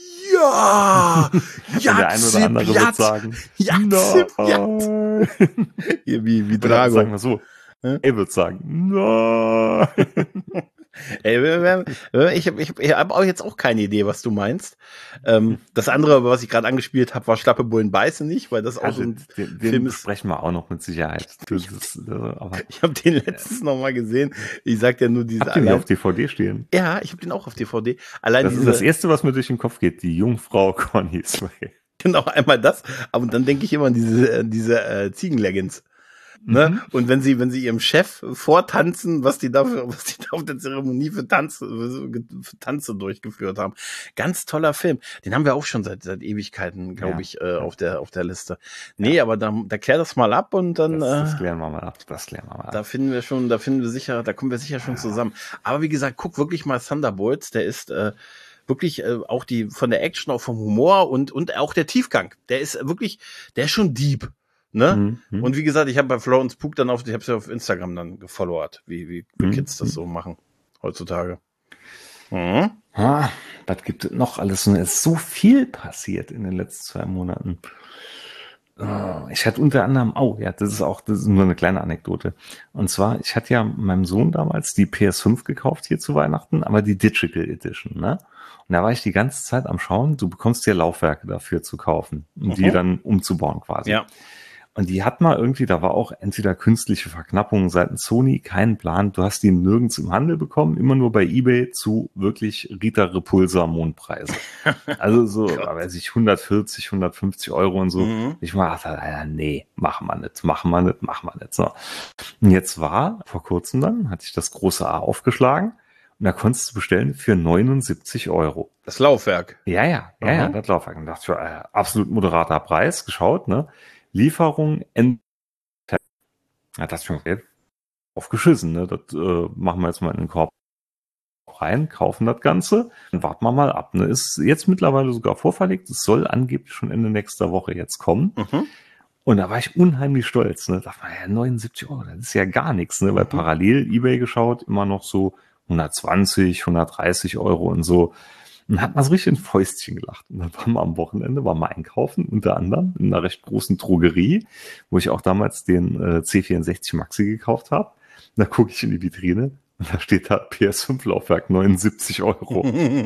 ja, Und der eine oder andere wird Jazip, sagen, Jazip, Jazip. nein. Hier, wie, wie Oder Drago. sagen wir so, Hä? er wird sagen, nein. Ey, wir- wir- wir- ich habe ich, ich hab auch jetzt auch keine Idee, was du meinst. Ähm, das andere, was ich gerade angespielt habe, war Schlappe Bullen beißen nicht, weil das auch so Also, ein den, den Film ist. besprechen wir auch noch mit Sicherheit. Das ist, äh, aber Ich habe den letztens noch mal gesehen. Ich sag ja nur diese. habt ihr den allein- auf D V D stehen? Ja, ich habe den auch auf D V D. Allein Das ist diese, das Erste, was mir durch den Kopf geht, die Jungfrau Conny Sway. genau einmal das. Aber dann denke ich immer an diese, an diese äh, Ziegenleggings. Ne? Mhm. Und wenn sie, wenn sie ihrem Chef vortanzen, was die da für, was die da auf der Zeremonie für Tanze, für Tanze durchgeführt haben. Ganz toller Film. Den haben wir auch schon seit, seit Ewigkeiten, glaube Ja. ich, äh, auf der, auf der Liste. Nee, aber da, da klär das mal ab und dann, Das, das äh, klären wir mal ab. Das klären wir mal ab. da finden wir schon, da finden wir sicher, da kommen wir sicher schon zusammen. Aber wie gesagt, guck wirklich mal Thunderbolts, der ist, äh, wirklich äh, auch die, von der Action, auch vom Humor und, und auch der Tiefgang. Der ist wirklich, der ist schon deep. Ne? Mhm. Und wie gesagt, ich habe bei Florence Pugh dann auf, ich habe sie auf Instagram dann gefollowert, wie, wie Mhm. Kids das so machen heutzutage. Mhm. Ah, was gibt es noch alles? Es ist so viel passiert in den letzten zwei Monaten. Oh, ich hatte unter anderem, oh ja, das ist auch, das ist nur eine kleine Anekdote. Und zwar, ich hatte ja meinem Sohn damals die P S fünf gekauft hier zu Weihnachten, aber die Digital Edition, ne? Und da war ich die ganze Zeit am Schauen, du bekommst dir Laufwerke dafür zu kaufen, um Mhm. die dann umzubauen quasi. Ja. Und die hat mal irgendwie, da war auch entweder künstliche Verknappung seitens Sony, kein Plan. Du hast die nirgends im Handel bekommen, immer nur bei eBay zu wirklich Rita Repulsa Mondpreise. Also so, weiß ich, hundertvierzig, hundertfünfzig Euro und so. Mhm. Ich mal dachte, ja, nee, machen wir nicht, machen wir nicht, machen wir nicht. So. Und jetzt war, vor kurzem dann, hatte ich das große A aufgeschlagen und da konntest du bestellen für neunundsiebzig Euro. Das Laufwerk. Ja, ja, ja, ja, Mhm. das Laufwerk. Und dachte ich, äh, absolut moderater Preis, geschaut, ne? Lieferung Ende. Ja, das schon okay. Aufgeschissen, ne? Das äh, machen wir jetzt mal in den Korb rein, kaufen das Ganze, dann warten wir mal ab. Ne? Ist jetzt mittlerweile sogar vorverlegt. Es soll angeblich schon Ende nächster Woche jetzt kommen. Mhm. Und da war ich unheimlich stolz. Ne? Da dachte man, ja, neunundsiebzig Euro, das ist ja gar nichts. Ne? Weil parallel eBay geschaut, immer noch so hundertzwanzig, hundertdreißig Euro und so. Und hat man so richtig ein Fäustchen gelacht. Und dann waren wir am Wochenende, waren wir einkaufen, unter anderem in einer recht großen Drogerie, wo ich auch damals den äh, C vierundsechzig Maxi gekauft habe. Und da gucke ich in die Vitrine und da steht da P S fünf Laufwerk neunundsiebzig Euro.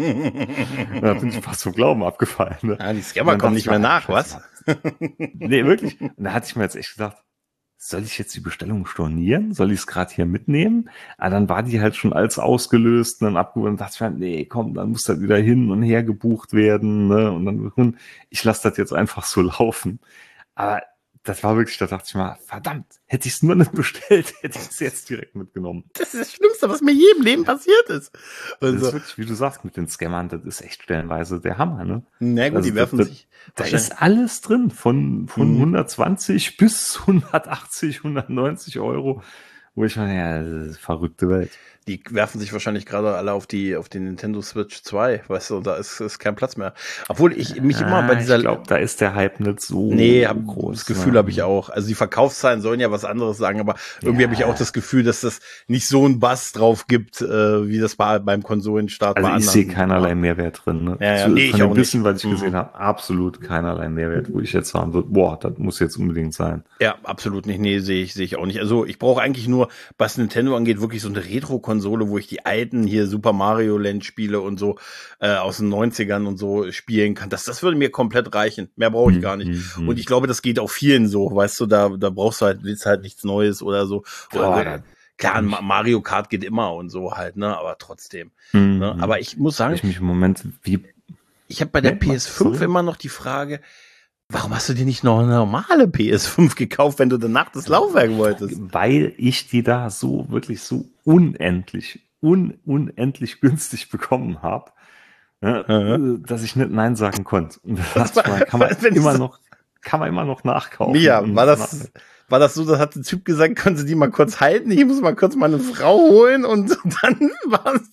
Da bin ich fast vom Glauben abgefallen. Ne? Ja, die Scammer kommen nicht mehr nach, was? Nee, wirklich. Und da hatte ich mir jetzt echt gedacht, soll ich jetzt die Bestellung stornieren? Soll ich es gerade hier mitnehmen? Aber dann war die halt schon als ausgelöst und dann abgeholt und dachte ich mir, nee, komm, dann muss das wieder hin und her gebucht werden. Ne? Und dann, ich lasse das jetzt einfach so laufen. Aber das war wirklich, da dachte ich mal, verdammt, hätte ich es nur nicht bestellt, hätte ich es jetzt direkt mitgenommen. Das ist das Schlimmste, was mir je im Leben passiert ist. Das Also, ist wirklich, wie du sagst, mit den Scammern, das ist echt stellenweise der Hammer, ne? na gut, Also die werfen das, sich. Da ist alles drin, von, von Mhm. hundertzwanzig bis hundertachtzig, hundertneunzig Euro, wo ich meine, ja, das ist verrückte Welt. Die werfen sich wahrscheinlich gerade alle auf die auf den Nintendo Switch zwei, weißt du, da ist, ist kein Platz mehr. Obwohl ich mich immer bei dieser Ich glaube, da ist der Hype nicht so Nee, hab, groß. das Gefühl ne? habe ich auch. Also die Verkaufszahlen sollen ja was anderes sagen, aber irgendwie Ja. habe ich auch das Gefühl, dass das nicht so einen Bass drauf gibt, äh, wie das bei, beim Konsolenstart Also bei ich anderen. sehe keinerlei Mehrwert drin. Ne? Ja, ja, So, nee, ich von dem auch bisschen, nicht. was ich Mhm. gesehen habe, absolut keinerlei Mehrwert, wo ich jetzt sagen würde, boah, das muss jetzt unbedingt sein. Ja, absolut nicht. Nee, sehe ich, sehe ich auch nicht. Also ich brauche eigentlich nur, was Nintendo angeht, wirklich so eine Retro-Konsole, wo ich die alten hier Super Mario Land Spiele und so äh, aus den neunzigern und so spielen kann. Das, das würde mir komplett reichen. Mehr brauche ich gar nicht. Mhm. Und ich glaube, das geht auch vielen so, weißt du, da, da brauchst du halt, willst halt nichts Neues oder so. Boah, Oder, da- klar, ein ich- Ma- Mario Kart geht immer und so halt, ne, aber trotzdem. Mhm. Ne? Aber ich muss sagen, ich mich im Moment wie ich habe bei der Nee, P S fünf sorry. immer noch die Frage, warum hast du dir nicht noch eine normale P S fünf gekauft, wenn du danach das Laufwerk wolltest? weil ich die da so wirklich so unendlich, un, unendlich günstig bekommen habe, ne, Mhm. dass ich nicht Nein sagen konnte. Und Was das war- war, kann man wenn immer so- noch, kann man immer noch nachkaufen. Mia, Und- war das, war das so, das hat der Typ gesagt, können Sie die mal kurz halten? Ich muss mal kurz meine Frau holen und dann war es,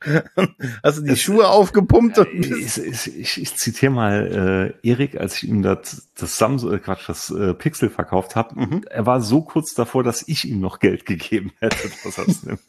Hast du die es, Schuhe aufgepumpt? Und ich, ich, ich, ich zitiere mal äh, Erik, als ich ihm das, das Samsung, äh, Quatsch, das äh, Pixel verkauft habe. Mhm. Er war so kurz davor, dass ich ihm noch Geld gegeben hätte, dass er es nimmt.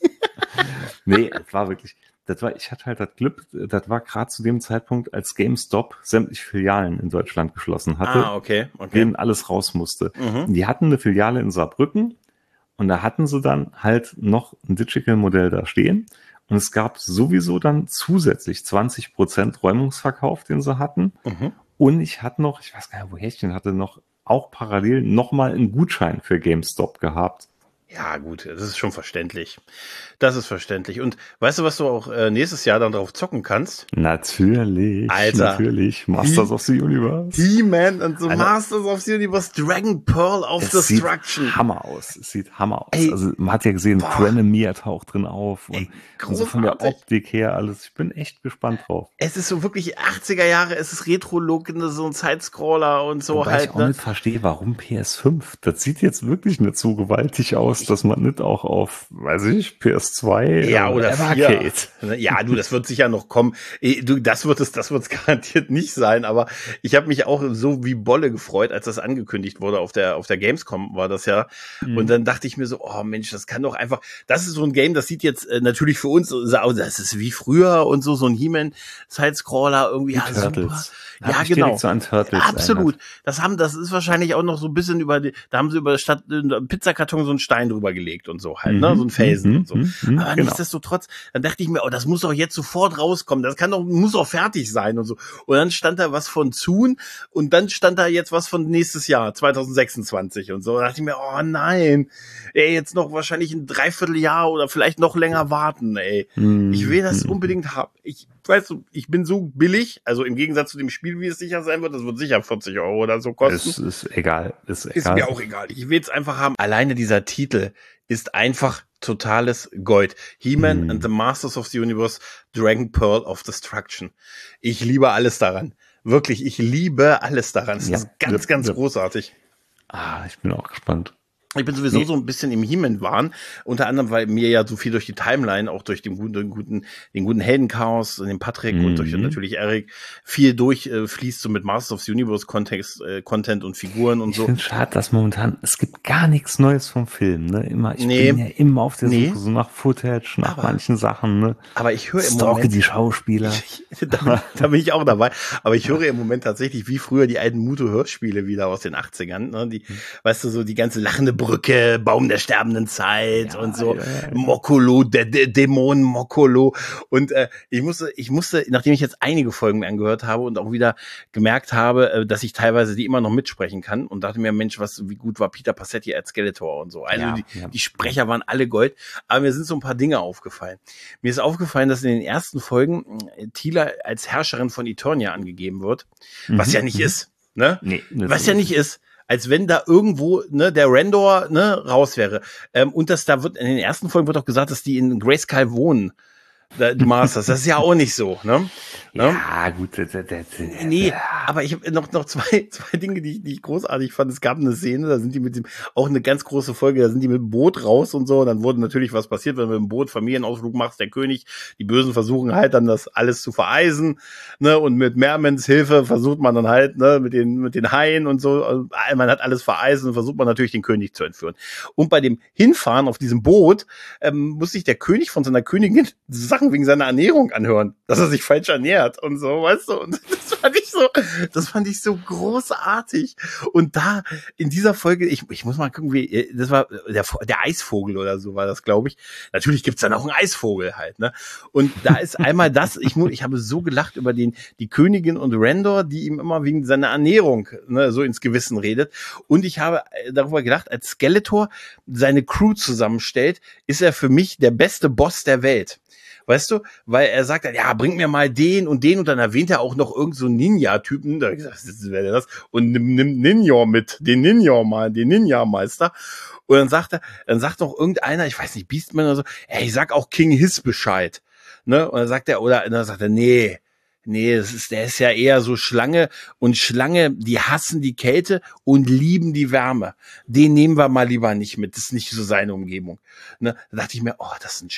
Nee, es war wirklich, das war, ich hatte halt das Glück, das war gerade zu dem Zeitpunkt, als GameStop sämtliche Filialen in Deutschland geschlossen hatte, ah, okay, okay. denen alles raus musste. Mhm. Die hatten eine Filiale in Saarbrücken und da hatten sie dann halt noch ein Digital-Modell da stehen. Und es gab sowieso dann zusätzlich zwanzig Prozent Räumungsverkauf, den sie hatten. Mhm. Und ich hatte noch, ich weiß gar nicht, woher ich den hatte, noch auch parallel nochmal einen Gutschein für GameStop gehabt. Ja, gut, das ist schon verständlich. Das ist verständlich. Und weißt du, was du auch äh, nächstes Jahr dann drauf zocken kannst? Natürlich. Alter. Natürlich. Masters He- of the Universe. He-Man and the Alter. Masters of the Universe. Dragon Pearl of es Destruction. Sieht Hammer aus. Es sieht Hammer aus. Ey, also man hat ja gesehen, Branimir taucht drin auf. Und, Ey, und so von der Optik her alles. Ich bin echt gespannt drauf. Es ist so wirklich achtziger Jahre. Es ist Retro-Look, so ein Sidescroller und so. Wobei halt. ich auch ne? nicht verstehe, warum P S fünf. Das sieht jetzt wirklich nicht so gewaltig aus, dass man nicht auch auf, weiß ich, P S zwei ja, oder vier. Ja, du, das wird sicher noch kommen. Du, das wird es, das wird es garantiert nicht sein, aber ich habe mich auch so wie Bolle gefreut, als das angekündigt wurde auf der auf der Gamescom war das ja. Mhm. Und dann dachte ich mir so, oh Mensch, das kann doch einfach, das ist so ein Game, das sieht jetzt äh, natürlich für uns aus, das ist wie früher und so, so ein He-Man Sidescroller irgendwie, ja, super. Ja, genau. So an Turtles absolut. Ändert. Das haben, das ist wahrscheinlich auch noch so ein bisschen über die, da haben sie über statt äh, Pizzakarton so einen Stein drüber gelegt und so halt, mhm. ne, so ein Felsen mhm. und so. Mhm. Aber genau. nichtsdestotrotz, dann dachte ich mir, oh, das muss doch jetzt sofort rauskommen. Das kann doch, muss doch fertig sein und so. Und dann stand da was von Zun und dann stand da jetzt was von nächstes Jahr, zwanzig sechsundzwanzig und so. Da dachte ich mir, oh nein, ey, jetzt noch wahrscheinlich ein Dreivierteljahr oder vielleicht noch länger warten, ey. Mhm. Ich will das unbedingt haben. Ich, weißt du, ich bin so billig, also im Gegensatz zu dem Spiel, wie es sicher sein wird, das wird sicher vierzig Euro oder so kosten. Es ist egal. Ist, egal. Ist mir auch egal. Ich will es einfach haben. Alleine dieser Titel ist einfach totales Gold. He-Man mm. and the Masters of the Universe, Dragon Pearl of Destruction. Ich liebe alles daran. Wirklich, ich liebe alles daran. Es ja, ist ganz, ja, ganz ja. großartig. Ah, ich bin auch gespannt. Ich bin sowieso nee. so ein bisschen im He-Man-Wahn, unter anderem, weil mir ja so viel durch die Timeline, auch durch den guten, guten, den guten Heldenchaos, den Patrick mhm. und durch natürlich Eric, viel durchfließt äh, so mit Masters of the Universe Kontext, äh, Content und Figuren und ich so. Ich finde schade, dass momentan, es gibt gar nichts Neues vom Film, ne? Immer, ich nee. bin ja immer auf der Suche, nee. so nach Footage, nach aber, manchen Sachen, ne? Aber ich höre im Stalke Moment. die Schauspieler. Ich, da, da bin ich auch dabei. Aber ich höre im Moment tatsächlich wie früher die alten Muto-Hörspiele wieder aus den achtzigern, ne? Die, mhm. weißt du, so die ganze lachende Brücke, Baum der sterbenden Zeit ja, und so ja, ja. Mokolo, der, der Dämon Mokolo und äh, ich musste, ich musste, nachdem ich jetzt einige Folgen angehört habe und auch wieder gemerkt habe, äh, dass ich teilweise die immer noch mitsprechen kann und dachte mir, Mensch, was, wie gut war Peter Passetti als Skeletor und so. Also ja, die, ja. die Sprecher waren alle Gold, aber mir sind so ein paar Dinge aufgefallen. Mir ist aufgefallen, dass in den ersten Folgen äh, Teela als Herrscherin von Eternia angegeben wird, mhm. was ja nicht mhm. ist, ne? Nee, was ja nicht ist. Als wenn da irgendwo ne der Rendor ne raus wäre. Ähm, und das da wird in den ersten Folgen wird auch gesagt, dass die in Grayskull wohnen. Die Masters, das ist ja auch nicht so, ne? Ja, gut. Das, das, das, nee, aber ich habe noch noch zwei zwei Dinge, die ich, die ich großartig fand. Es gab eine Szene, da sind die mit dem, auch eine ganz große Folge, da sind die mit dem Boot raus und so. Und dann wurde natürlich was passiert, wenn du mit dem Boot Familienausflug machst, der König, die Bösen versuchen halt dann das alles zu vereisen, ne? Und mit Mermans Hilfe versucht man dann halt, ne, mit den mit den Haien und so, also man hat alles vereisen und versucht man natürlich den König zu entführen. Und bei dem Hinfahren auf diesem Boot ähm, muss sich der König von seiner Königin Sachen wegen seiner Ernährung anhören, dass er sich falsch ernährt und so, weißt du, und das fand ich so, das fand ich so großartig. Und da, in dieser Folge, ich, ich muss mal gucken, wie, das war der, der Eisvogel oder so war das, glaube ich. Natürlich gibt's dann auch einen Eisvogel halt, ne. Und da ist einmal das, ich, ich habe so gelacht über den, die Königin und Rendor, die ihm immer wegen seiner Ernährung, ne, so ins Gewissen redet. Und ich habe darüber gedacht, als Skeletor seine Crew zusammenstellt, ist er für mich der beste Boss der Welt. Weißt du, weil er sagt dann, ja, bring mir mal den und den und dann erwähnt er auch noch irgend so einen Ninja-Typen, da hab ich gesagt, wer denn das? Und nimm, nimm Ninja mit, den Ninja mal, den Ninja-Meister. Und dann sagt er, dann sagt noch irgendeiner, ich weiß nicht, Beastman oder so, ey, ich sag auch King Hiss Bescheid. Ne? Und dann sagt er, oder dann sagt er, nee, nee, das ist, der ist ja eher so Schlange und Schlange, die hassen die Kälte und lieben die Wärme. Den nehmen wir mal lieber nicht mit, das ist nicht so seine Umgebung. Ne? Da dachte ich mir, oh, das ist ein Chef.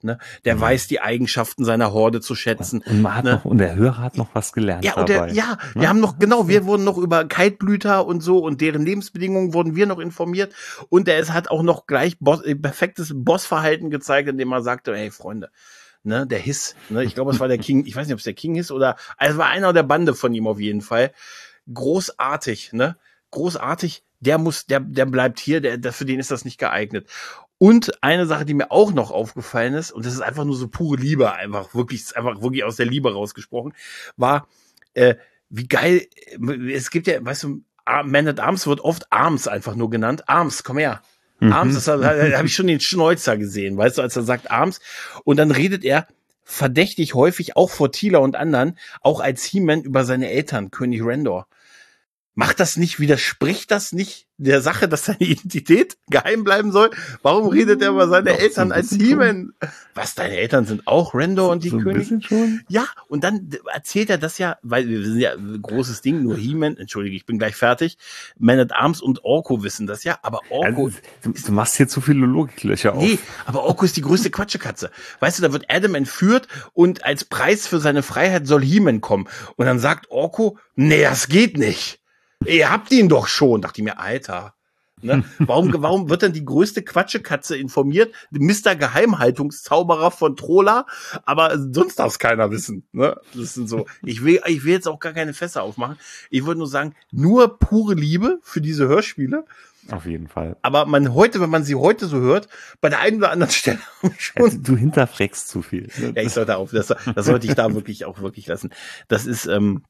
Ne? Der mhm. weiß die Eigenschaften seiner Horde zu schätzen. Und, man hat ne? noch, und der Hörer hat noch was gelernt ja, und der, dabei. Ja, wir ne? haben noch, genau, wir wurden noch über Kaltblüter und so und deren Lebensbedingungen wurden wir noch informiert. Und er ist, hat auch noch gleich Boss, perfektes Bossverhalten gezeigt, indem er sagte, hey Freunde, ne, der Hiss, ne, ich glaube, es war der King, ich weiß nicht, ob es der King ist oder, also es war einer der Bande von ihm auf jeden Fall. Großartig, ne, großartig, der muss, der, der bleibt hier, der, der, für den ist das nicht geeignet. Und eine Sache, die mir auch noch aufgefallen ist, und das ist einfach nur so pure Liebe, einfach wirklich, einfach wirklich aus der Liebe rausgesprochen, war, äh, wie geil, es gibt ja, weißt du, Man at Arms wird oft Arms einfach nur genannt. Arms, komm her. Mhm. Arms, das, da, da habe ich schon den Schnäuzer gesehen, weißt du, als er sagt Arms. Und dann redet er verdächtig häufig, auch vor Tila und anderen, auch als He-Man über seine Eltern, König Rendor. Macht das nicht, widerspricht das nicht der Sache, dass seine Identität geheim bleiben soll? Warum redet er über seine Doch, Eltern so als He-Man? Was, deine Eltern sind auch Rendor und die so Königin? Schon? Ja, und dann erzählt er das ja, weil wir sind ja ein großes Ding, nur He-Man, entschuldige, ich bin gleich fertig, Man at Arms und Orko wissen das ja, aber Orko... Also, du, du machst hier zu viele Logiklöcher auf. Nee, aber Orko ist die größte Quatschekatze. Weißt du, da wird Adam entführt und als Preis für seine Freiheit soll He-Man kommen. Und dann sagt Orko, nee, das geht nicht. Ihr habt ihn doch schon. Dachte ich mir, Alter. Ne? Warum, warum wird dann die größte Quatschekatze informiert? Mister Geheimhaltungszauberer von Trolla, aber sonst darf es keiner wissen. Ne? Das sind so. Ich will, ich will jetzt auch gar keine Fässer aufmachen. Ich wollte nur sagen, nur pure Liebe für diese Hörspiele. Auf jeden Fall. Aber man heute, wenn man sie heute so hört, bei der einen oder anderen Stelle schon. Also, du hinterfragst zu viel. Ne? Ja, ich sollte auf, das, das sollte ich da wirklich auch wirklich lassen. Das ist, ähm,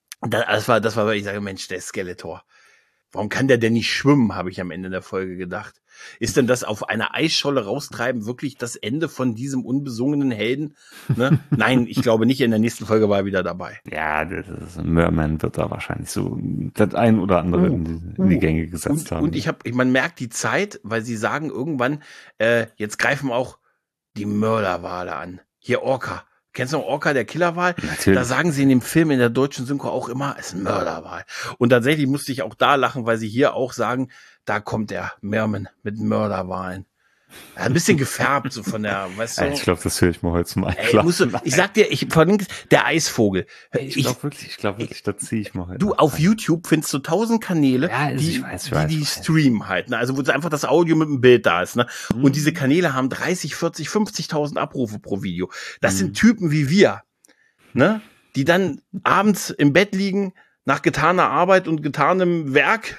Das war, das war, weil ich sage, Mensch, der Skeletor. Warum kann der denn nicht schwimmen, habe ich am Ende der Folge gedacht. Ist denn das auf einer Eisscholle raustreiben wirklich das Ende von diesem unbesungenen Helden? Ne? Nein, ich glaube nicht. In der nächsten Folge war er wieder dabei. Ja, das ist, Merman wird da wahrscheinlich so das ein oder andere uh, in, die, in die Gänge gesetzt und, haben. Und ich habe, man merkt die Zeit, weil sie sagen irgendwann, äh, jetzt greifen auch die Mörderwale an. Hier Orca. Kennst du noch Orca, der Killerwal? Natürlich. Da sagen sie in dem Film, in der deutschen Synchro auch immer, es ist ein Mörderwal. Und tatsächlich musste ich auch da lachen, weil sie hier auch sagen, da kommt der Merman mit Mörderwalen. Ja, ein bisschen gefärbt, so von der, weißt du. Ja, ich glaube, das höre ich mal heute zum Einschlafen. Ey, ich sag dir, ich verlinke der Eisvogel. Ich glaube wirklich, ich glaube wirklich, da ziehe ich mal heute. Du, auf YouTube findest du tausend Kanäle, ja, also die, ich weiß, ich weiß, die, die ich weiß. streamen halt, ne? Also wo einfach das Audio mit dem Bild da ist, ne? Mhm. Und diese Kanäle haben dreißig, vierzig, fünfzigtausend Abrufe pro Video. Das mhm. sind Typen wie wir, ne? Die dann abends im Bett liegen, nach getaner Arbeit und getanem Werk,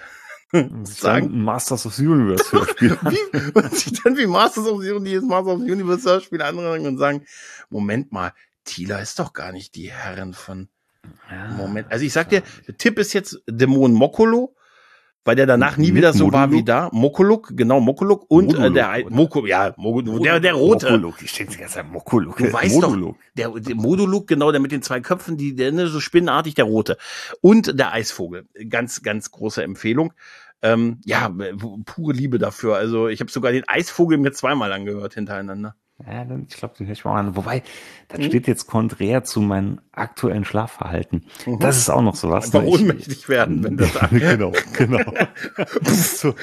sagen Masters of the Universe Hörspiel. Und sich dann wie Masters of the Universe, Masters of the Universe Hörspiel anrangen und sagen, Moment mal, Tila ist doch gar nicht die Herrin von, ja, Moment. Also ich sag dir, der Tipp ist jetzt Dämon Mokolo, weil der danach nie wieder so war wie da. Mokoluk, genau, Mokoluk und Moduluk, äh, der Moko, ja, Moduluk, der, der rote. Mokoluk, ich stehe die ganze Zeit Mokoluk. Du weißt Moduluk. Doch, der, der Moduluk, genau, der mit den zwei Köpfen, die, der, ne, so spinnenartig, der rote. Und der Eisvogel. Ganz, ganz große Empfehlung. Ähm, ja, pure Liebe dafür. Also ich habe sogar den Eisvogel mir zweimal angehört hintereinander. Ja, ich glaube, den höre ich mal an. Wobei, das mhm. steht jetzt konträr zu meinem aktuellen Schlafverhalten. Mhm. Das ist auch noch sowas. Einfach ohnmächtig ich, werden, wenn das Genau, genau. so.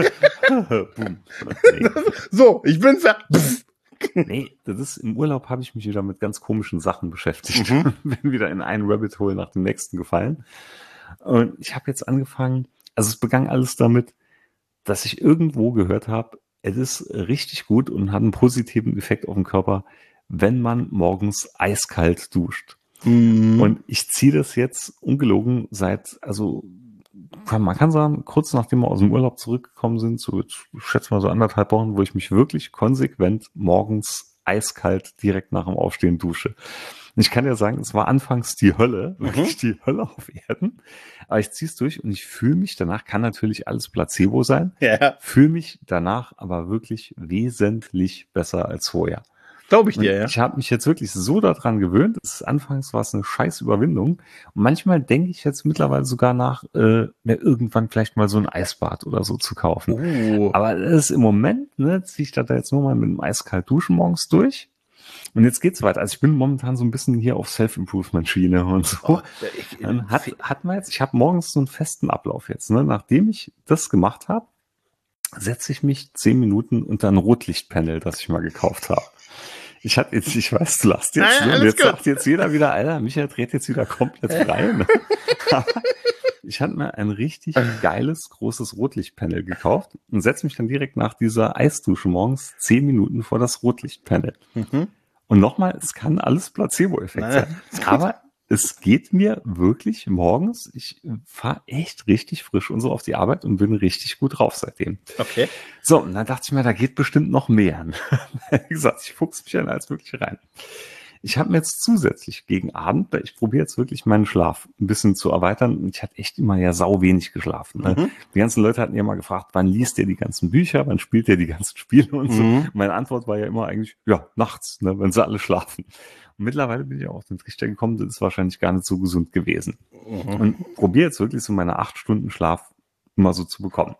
nee. so, ich bin ver... Nee, das ist, im Urlaub habe ich mich wieder mit ganz komischen Sachen beschäftigt. Mhm. Bin wieder in einen Rabbit Hole nach dem nächsten gefallen. Und ich habe jetzt angefangen, also es begann alles damit, dass ich irgendwo gehört habe, es ist richtig gut und hat einen positiven Effekt auf den Körper, wenn man morgens eiskalt duscht. Mhm. Und ich ziehe das jetzt ungelogen seit, also man kann sagen, kurz nachdem wir aus dem Urlaub zurückgekommen sind, so ich schätze mal so anderthalb Wochen, wo ich mich wirklich konsequent morgens eiskalt direkt nach dem Aufstehen dusche. Und ich kann ja sagen, es war anfangs die Hölle, wirklich mhm. die Hölle auf Erden. Aber ich ziehe es durch und ich fühle mich danach, kann natürlich alles Placebo sein, ja. fühle mich danach aber wirklich wesentlich besser als vorher. Glaube ich dir, und ja. Ich habe mich jetzt wirklich so daran gewöhnt. Es, anfangs war es eine scheiß Überwindung. Und manchmal denke ich jetzt mittlerweile sogar nach, äh, mir irgendwann vielleicht mal so ein Eisbad oder so zu kaufen. Uh. Aber das ist im Moment, ne, ziehe ich da jetzt nur mal mit einem eiskalt duschen morgens durch. Und jetzt geht's weiter. Also ich bin momentan so ein bisschen hier auf Self-Improvement-Schiene und so. Oh, ich, Dann hat, hat man jetzt, ich habe morgens so einen festen Ablauf jetzt. Ne? Nachdem ich das gemacht habe, setze ich mich zehn Minuten unter ein Rotlichtpanel, das ich mal gekauft habe. Ich hatte jetzt, ich weiß, du lachst jetzt, Nein, ne? alles Jetzt gut. sagt jetzt jeder wieder, Alter, Michael dreht jetzt wieder komplett frei. Ne? Aber ich hatte mir ein richtig geiles, großes Rotlichtpanel gekauft und setze mich dann direkt nach dieser Eisdusche morgens zehn Minuten vor das Rotlichtpanel. Mhm. Und nochmal, es kann alles Placebo-Effekt Nein, sein. Aber es geht mir wirklich morgens, ich fahre echt richtig frisch und so auf die Arbeit und bin richtig gut drauf seitdem. Okay. So, und dann dachte ich mir, da geht bestimmt noch mehr. Wie gesagt, ich fuchs mich dann als wirklich rein. Ich habe mir jetzt zusätzlich gegen Abend, ich probiere jetzt wirklich meinen Schlaf ein bisschen zu erweitern. Und ich hatte echt immer ja sau wenig geschlafen. Ne? Mhm. Die ganzen Leute hatten ja immer gefragt, wann liest ihr die ganzen Bücher, wann spielt ihr die ganzen Spiele und so. Mhm. Meine Antwort war ja immer eigentlich, ja, nachts, ne, wenn sie alle schlafen. Und mittlerweile bin ich auch auf den Trichter gekommen, das ist wahrscheinlich gar nicht so gesund gewesen. Mhm. Und probiere jetzt wirklich so meine acht Stunden Schlaf immer so zu bekommen.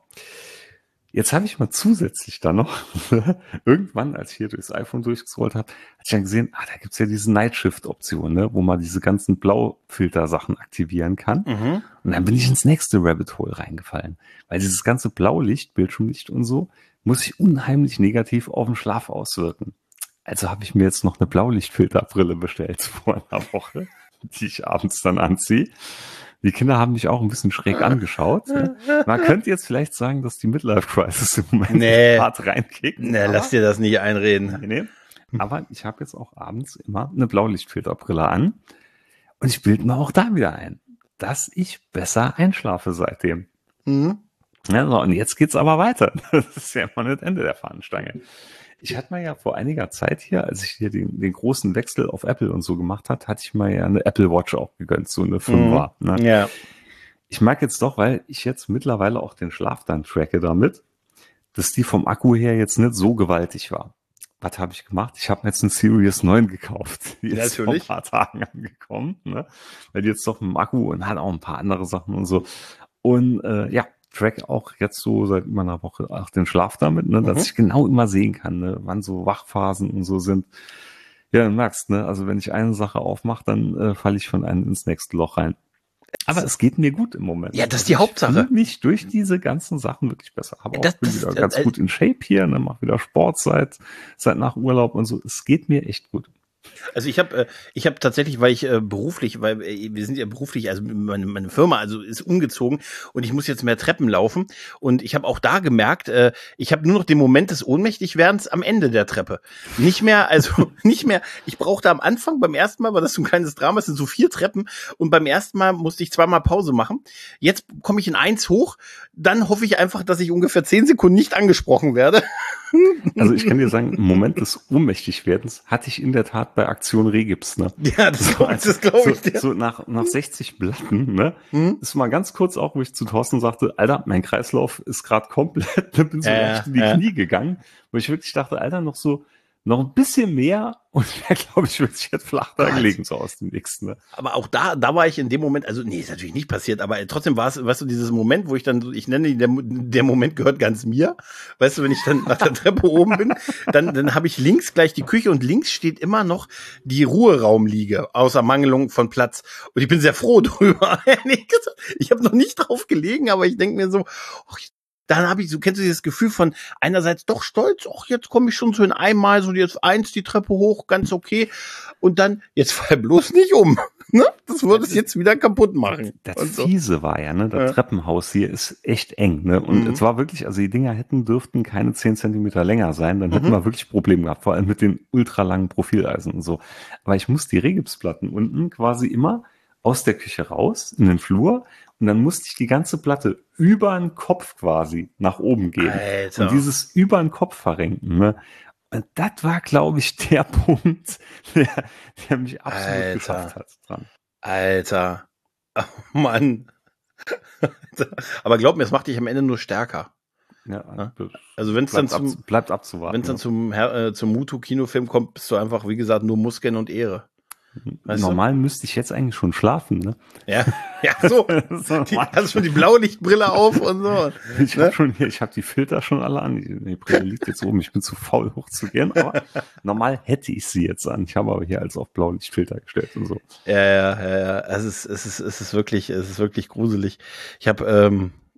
Jetzt habe ich mal zusätzlich da noch, irgendwann, als ich hier durchs iPhone durchgescrollt habe, hatte ich dann gesehen, ah, da gibt's ja diese Night Shift-Option, ne, wo man diese ganzen Blaufilter-Sachen aktivieren kann. Mhm. Und dann bin ich ins nächste Rabbit Hole reingefallen. Weil dieses ganze Blaulicht, Bildschirmlicht und so, muss sich unheimlich negativ auf den Schlaf auswirken. Also habe ich mir jetzt noch eine Blaulichtfilterbrille bestellt vor einer Woche, die ich abends dann anziehe. Die Kinder haben mich auch ein bisschen schräg angeschaut. Ja. Man könnte jetzt vielleicht sagen, dass die Midlife-Crisis im Moment Nee. hart reinkickt. Nee, aber- lass dir das nicht einreden. Nee, nee. Aber ich habe jetzt auch abends immer eine Blaulichtfilterbrille an. Und ich bilde mir auch da wieder ein, dass ich besser einschlafe seitdem. Mhm. Ja, so, und jetzt geht's aber weiter. Das ist ja immer das Ende der Fahnenstange. Ich hatte mir ja vor einiger Zeit hier, als ich hier den, den großen Wechsel auf Apple und so gemacht hat, hatte ich mir ja eine Apple Watch auch gegönnt, so eine Fünfer. Ne? Ja. Ich mag jetzt doch, weil ich jetzt mittlerweile auch den Schlaf dann tracke damit, dass die vom Akku her jetzt nicht so gewaltig war. Was habe ich gemacht? Ich habe mir jetzt ein Series neun gekauft. Die ist vor ein Natürlich. paar Tagen angekommen, ne? Weil die jetzt doch mit dem Akku und hat auch ein paar andere Sachen und so. Und äh, ja, track auch jetzt so seit über einer Woche auch den Schlaf damit, ne, dass Mhm. ich genau immer sehen kann, ne, wann so Wachphasen und so sind. Ja, du merkst, ne, also wenn ich eine Sache aufmache, dann äh, falle ich von einem ins nächste Loch rein. Aber es geht mir gut im Moment. Ja, das ist die Also Hauptsache. Ich fühle mich durch diese ganzen Sachen wirklich besser. Habe auch Das- bin das- wieder ganz äh, gut in Shape hier, ne, mache wieder Sport seit, seit nach Urlaub und so. Es geht mir echt gut. Also ich habe, äh, ich habe tatsächlich, weil ich äh, beruflich, weil äh, wir sind ja beruflich, also meine, meine Firma, also ist umgezogen und ich muss jetzt mehr Treppen laufen und ich habe auch da gemerkt, äh, ich habe nur noch den Moment des Ohnmächtigwerdens am Ende der Treppe. Nicht mehr, also nicht mehr. Ich brauchte am Anfang beim ersten Mal, war das so ein kleines Drama, es sind so vier Treppen und beim ersten Mal musste ich zweimal Pause machen. Jetzt komme ich in eins hoch, dann hoffe ich einfach, dass ich ungefähr zehn Sekunden nicht angesprochen werde. Also ich kann dir sagen, im Moment des Ohnmächtigwerdens hatte ich in der Tat bei Aktion Regips, ne? Ja, das, das glaube ich so, dir. so nach, nach sechzig Blatten, ne? Hm? Das war ganz kurz auch, wo ich zu Thorsten sagte, Alter, mein Kreislauf ist gerade komplett, ne, bin so Ja, leicht in die ja. Knie gegangen, wo ich wirklich dachte, Alter, noch so, noch ein bisschen mehr und wäre, glaube ich, wirklich jetzt flach da Gott. gelegen, so aus dem nächsten, ne? Aber auch da, da war ich in dem Moment, also nee, ist natürlich nicht passiert, aber trotzdem war es, weißt du, dieses Moment, wo ich dann, so- ich nenne ihn, der, der Moment gehört ganz mir, weißt du, wenn ich dann nach der Treppe oben bin, dann, dann habe ich links gleich die Küche und links steht immer noch die Ruheraumliege, außer Mangelung von Platz. Und ich bin sehr froh drüber. Ich habe noch nicht drauf gelegen, aber ich denke mir so, ach, dann habe ich, so kennst du dieses Gefühl von einerseits doch stolz, ach, jetzt komme ich schon so in einmal, so jetzt eins die Treppe hoch, ganz okay. Und dann, jetzt fall bloß nicht um. Ne? Das würde es jetzt wieder kaputt machen. Das Und so. Fiese war ja, ne, das Ja. Treppenhaus hier ist echt eng, ne, und Mhm. es war wirklich, also die Dinger hätten, dürften keine zehn Zentimeter länger sein, dann hätten Mhm. wir wirklich Probleme gehabt, vor allem mit den ultralangen Profileisen und so. Aber ich muss die Regipsplatten unten quasi immer aus der Küche raus, in den Flur, und dann musste ich die ganze Platte über den Kopf quasi nach oben geben. Alter. Und dieses über den Kopf verrenken, ne, und das war, glaube ich, der Punkt, der, der mich absolut Alter. geschafft hat dran. Alter. Oh Mann. Aber glaub mir, es macht dich am Ende nur stärker. Ja, Also wenn es dann bleibt, zum, ab, bleibt abzuwarten. wenn es dann ja. zum, Her- äh, zum Mutu-Kinofilm kommt, bist du einfach, wie gesagt, nur Muskeln und Ehre. Weißt Normal müsste ich jetzt eigentlich schon schlafen, ne? du? Ja, ja, so. So, Die, hast schon die Blaulichtbrille auf und so. ich ne? habe schon hier, ich habe die Filter schon alle an. Die, die Brille liegt jetzt oben. Ich bin zu faul hochzugehen, aber normal hätte ich sie jetzt an. Ich habe aber hier als auf Blaulichtfilter gestellt und so. Ja, ja, ja, ja. Es ist, es ist, es ist wirklich, es ist wirklich gruselig. Ich habe, ähm,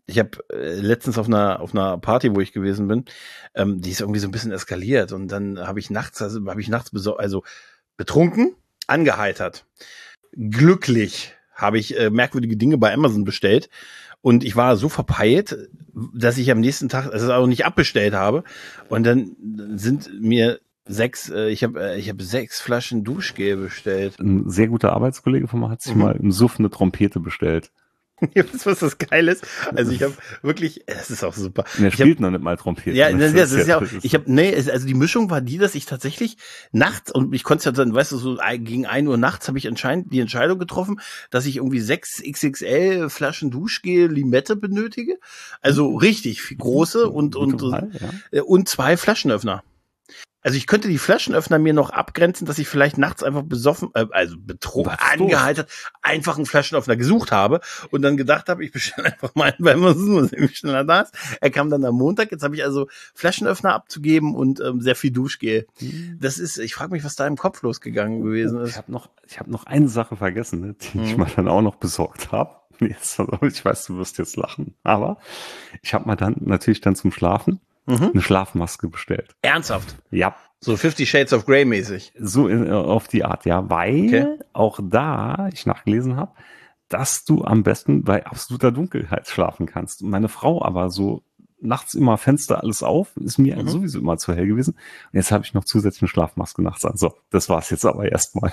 Ich habe äh, letztens auf einer auf einer Party, wo ich gewesen bin, ähm, die ist irgendwie so ein bisschen eskaliert und dann habe ich nachts, also habe ich nachts besor- also betrunken, angeheitert, glücklich habe ich äh, merkwürdige Dinge bei Amazon bestellt und ich war so verpeilt, dass ich am nächsten Tag also auch nicht abbestellt habe und dann sind mir sechs, äh, ich habe äh, ich habe sechs Flaschen Duschgel bestellt. Ein sehr guter Arbeitskollege von mir hat sich Mhm. mal im Suff eine Trompete bestellt. Ihr wisst, was das geil ist? Also ich habe wirklich, es ist auch super. Und er Ich spielt hab, noch nicht mal Trompete. ja, ne? das, das ist ja auch, das ist ich habe, nee, es- also die Mischung war die, dass ich tatsächlich nachts, und ich konnte es ja dann, weißt du, so ein- gegen ein Uhr nachts habe ich anscheinend die Entscheidung getroffen, dass ich irgendwie sechs X X L Flaschen Duschgel Limette benötige. Also richtig viel große und, und, Gute Wahl, und, ja. äh, und zwei Flaschenöffner. Also ich könnte die Flaschenöffner mir noch abgrenzen, dass ich vielleicht nachts einfach besoffen, äh, also betrogen, Was ist los? angeheitert, einfach einen Flaschenöffner gesucht habe und dann gedacht habe, ich bestelle einfach mal einen bei Amazon, was irgendwie schneller da ist. Er kam dann am Montag, jetzt habe ich also Flaschenöffner abzugeben und ähm, sehr viel Duschgel. Das ist, ich frage mich, was da im Kopf losgegangen gewesen Ich ist. habe noch, ich habe noch eine Sache vergessen, ne, die ich Mhm. mal dann auch noch besorgt habe. Jetzt, also ich weiß, du wirst jetzt lachen, aber ich habe mal dann natürlich dann zum Schlafen Mhm. eine Schlafmaske bestellt. Ernsthaft? Ja, So Fifty Shades of Grey mäßig. so in, auf die Art, ja, weil Okay. auch da ich nachgelesen habe, dass du am besten bei absoluter Dunkelheit schlafen kannst. Und meine Frau aber so nachts immer Fenster alles auf, ist mir Mhm. sowieso immer zu hell gewesen. Und jetzt habe ich noch zusätzlich eine Schlafmaske nachts an. So, das war's jetzt aber erstmal.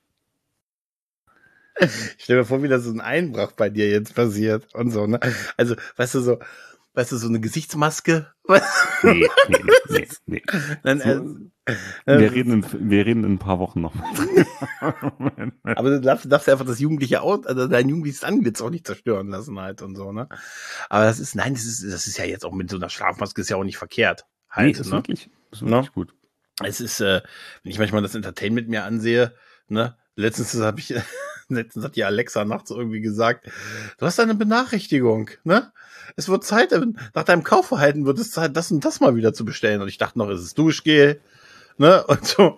Ich stell mir vor, wie das so ein Einbruch bei dir jetzt passiert und so, ne? Also, weißt du, so, weißt du, so eine Gesichtsmaske. Nee, nee, nee, nee. Dann, So, äh, wir, reden in, wir reden in ein paar Wochen noch mal drüber. aber du darfst, darfst einfach das jugendliche Aus, also dein jugendliches Antlitz auch nicht zerstören lassen halt und so, ne? Aber das ist, nein, das ist, das ist ja jetzt auch mit so einer Schlafmaske ist ja auch nicht verkehrt. Nee, Halt, ist ne? wirklich, ist wirklich Ne? gut. Es ist, äh, wenn ich manchmal das Entertainment mir ansehe, ne? Letztens habe ich, letztens hat die Alexa nachts irgendwie gesagt, du hast eine Benachrichtigung, ne? Es wird Zeit, nach deinem Kaufverhalten wird es Zeit, das und das mal wieder zu bestellen. Und ich dachte noch, es ist Duschgel, ne? Und so.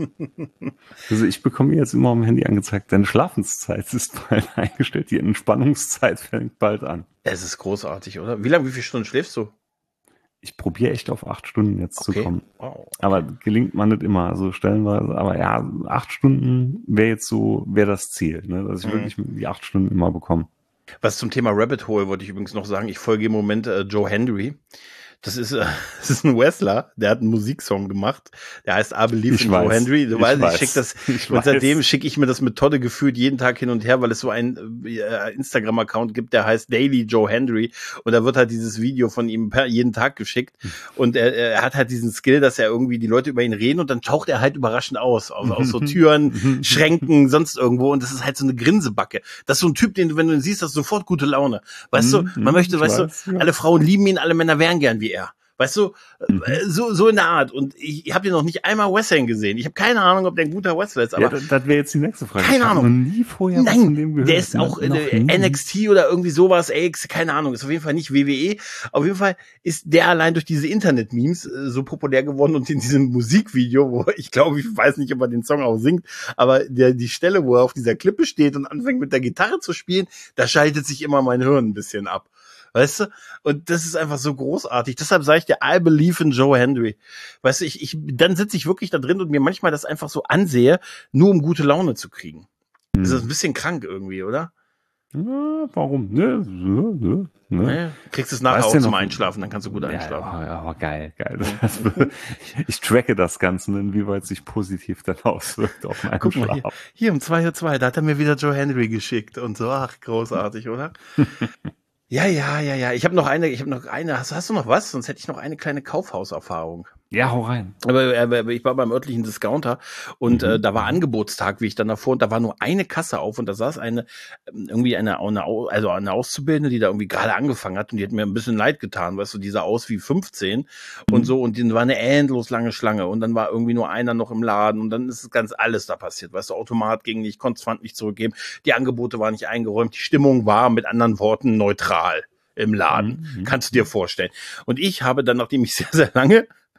Also ich bekomme jetzt immer am Handy angezeigt, deine Schlafenszeit ist bald eingestellt, die Entspannungszeit fängt bald an. Es ist großartig, oder? Wie lange, wie viele Stunden schläfst du? Ich probiere echt auf acht Stunden jetzt Okay. zu kommen. Wow. Okay. Aber gelingt man nicht immer, also stellenweise. Aber ja, acht Stunden wäre jetzt so, wäre das Ziel, ne? Dass ich Mhm. wirklich die acht Stunden immer bekomme. Was zum Thema Rabbit Hole wollte ich übrigens noch sagen. Ich folge im Moment äh, Joe Hendry. Das ist, äh, das ist ein Wrestler, der hat einen Musiksong gemacht. Der heißt I Believe Ich in weiß. Joe Hendry. Du Ich weißt, ich weiß. schick das, Ich und seitdem weiß. schicke ich mir das mit Todde gefühlt jeden Tag hin und her, weil es so ein äh, Instagram-Account gibt, der heißt Daily Joe Hendry. Und da wird halt dieses Video von ihm per, jeden Tag geschickt. Und er, er hat halt diesen Skill, dass er irgendwie die Leute über ihn reden und dann taucht er halt überraschend aus. Aus, aus so Türen, Schränken, sonst irgendwo. Und das ist halt so eine Grinsebacke. Das ist so ein Typ, den du, wenn du ihn siehst, hast du sofort gute Laune. Weißt du, man möchte, Ich weißt weiß, du, ja. alle Frauen lieben ihn, alle Männer wären gern wie er. Weißt du, Mhm. äh, so, so in der Art. Und ich, ich habe ihn noch nicht einmal Wrestling gesehen. Ich habe keine Ahnung, ob der ein guter Wrestler ist, Ja, aber das, das wäre jetzt die nächste Frage. Keine ich hab Ahnung. noch nie vorher was von dem nein, gehört. der ist ne? auch in Noch der nie. N X T oder irgendwie sowas, ey, keine Ahnung, ist auf jeden Fall nicht W W E. Auf jeden Fall ist der allein durch diese Internet-Memes äh, so populär geworden und in diesem Musikvideo, wo ich glaube, ich weiß nicht, ob er den Song auch singt, aber der, die Stelle, wo er auf dieser Klippe steht und anfängt mit der Gitarre zu spielen, da schaltet sich immer mein Hirn ein bisschen ab. Weißt du? Und das ist einfach so großartig. Deshalb sage ich dir, I believe in Joe Hendry. Weißt du, ich, ich, dann sitze ich wirklich da drin und mir manchmal das einfach so ansehe, nur um gute Laune zu kriegen. Hm. Das ist ein bisschen krank irgendwie, oder? Ja, warum? Ne, ne, ne, ne. Naja, kriegst es nachher Weißt auch du zum noch- Einschlafen, dann kannst du gut Ja, einschlafen. ja, ja, aber geil, geil. Das, ich tracke das Ganze, ne, inwieweit sich positiv dann auswirkt auf meinen Guck mal Schlaf. Hier um zwei Uhr zwei, da hat er mir wieder Joe Hendry geschickt und so, ach, großartig, oder? Ja, ja, ja, ja. Ich habe noch eine, ich habe noch eine. Hast, hast du noch was? Sonst hätte ich noch eine kleine Kaufhauserfahrung. Ja, hau rein. Aber, aber ich war beim örtlichen Discounter und Mhm. äh, da war Angebotstag, wie ich dann davor, und da war nur eine Kasse auf und da saß eine, ähm, irgendwie eine, eine, Au- also eine Auszubildende, die da irgendwie gerade angefangen hat und die hat mir ein bisschen leid getan, weißt du, die sah aus wie fünfzehn und Mhm. so und die war eine endlos lange Schlange und dann war irgendwie nur einer noch im Laden und dann ist ganz alles da passiert, weißt du, Automat ging nicht, konnte das Pfand nicht zurückgeben, die Angebote waren nicht eingeräumt, die Stimmung war mit anderen Worten neutral im Laden, Mhm. kannst du dir vorstellen. Und ich habe dann, nachdem ich sehr, sehr lange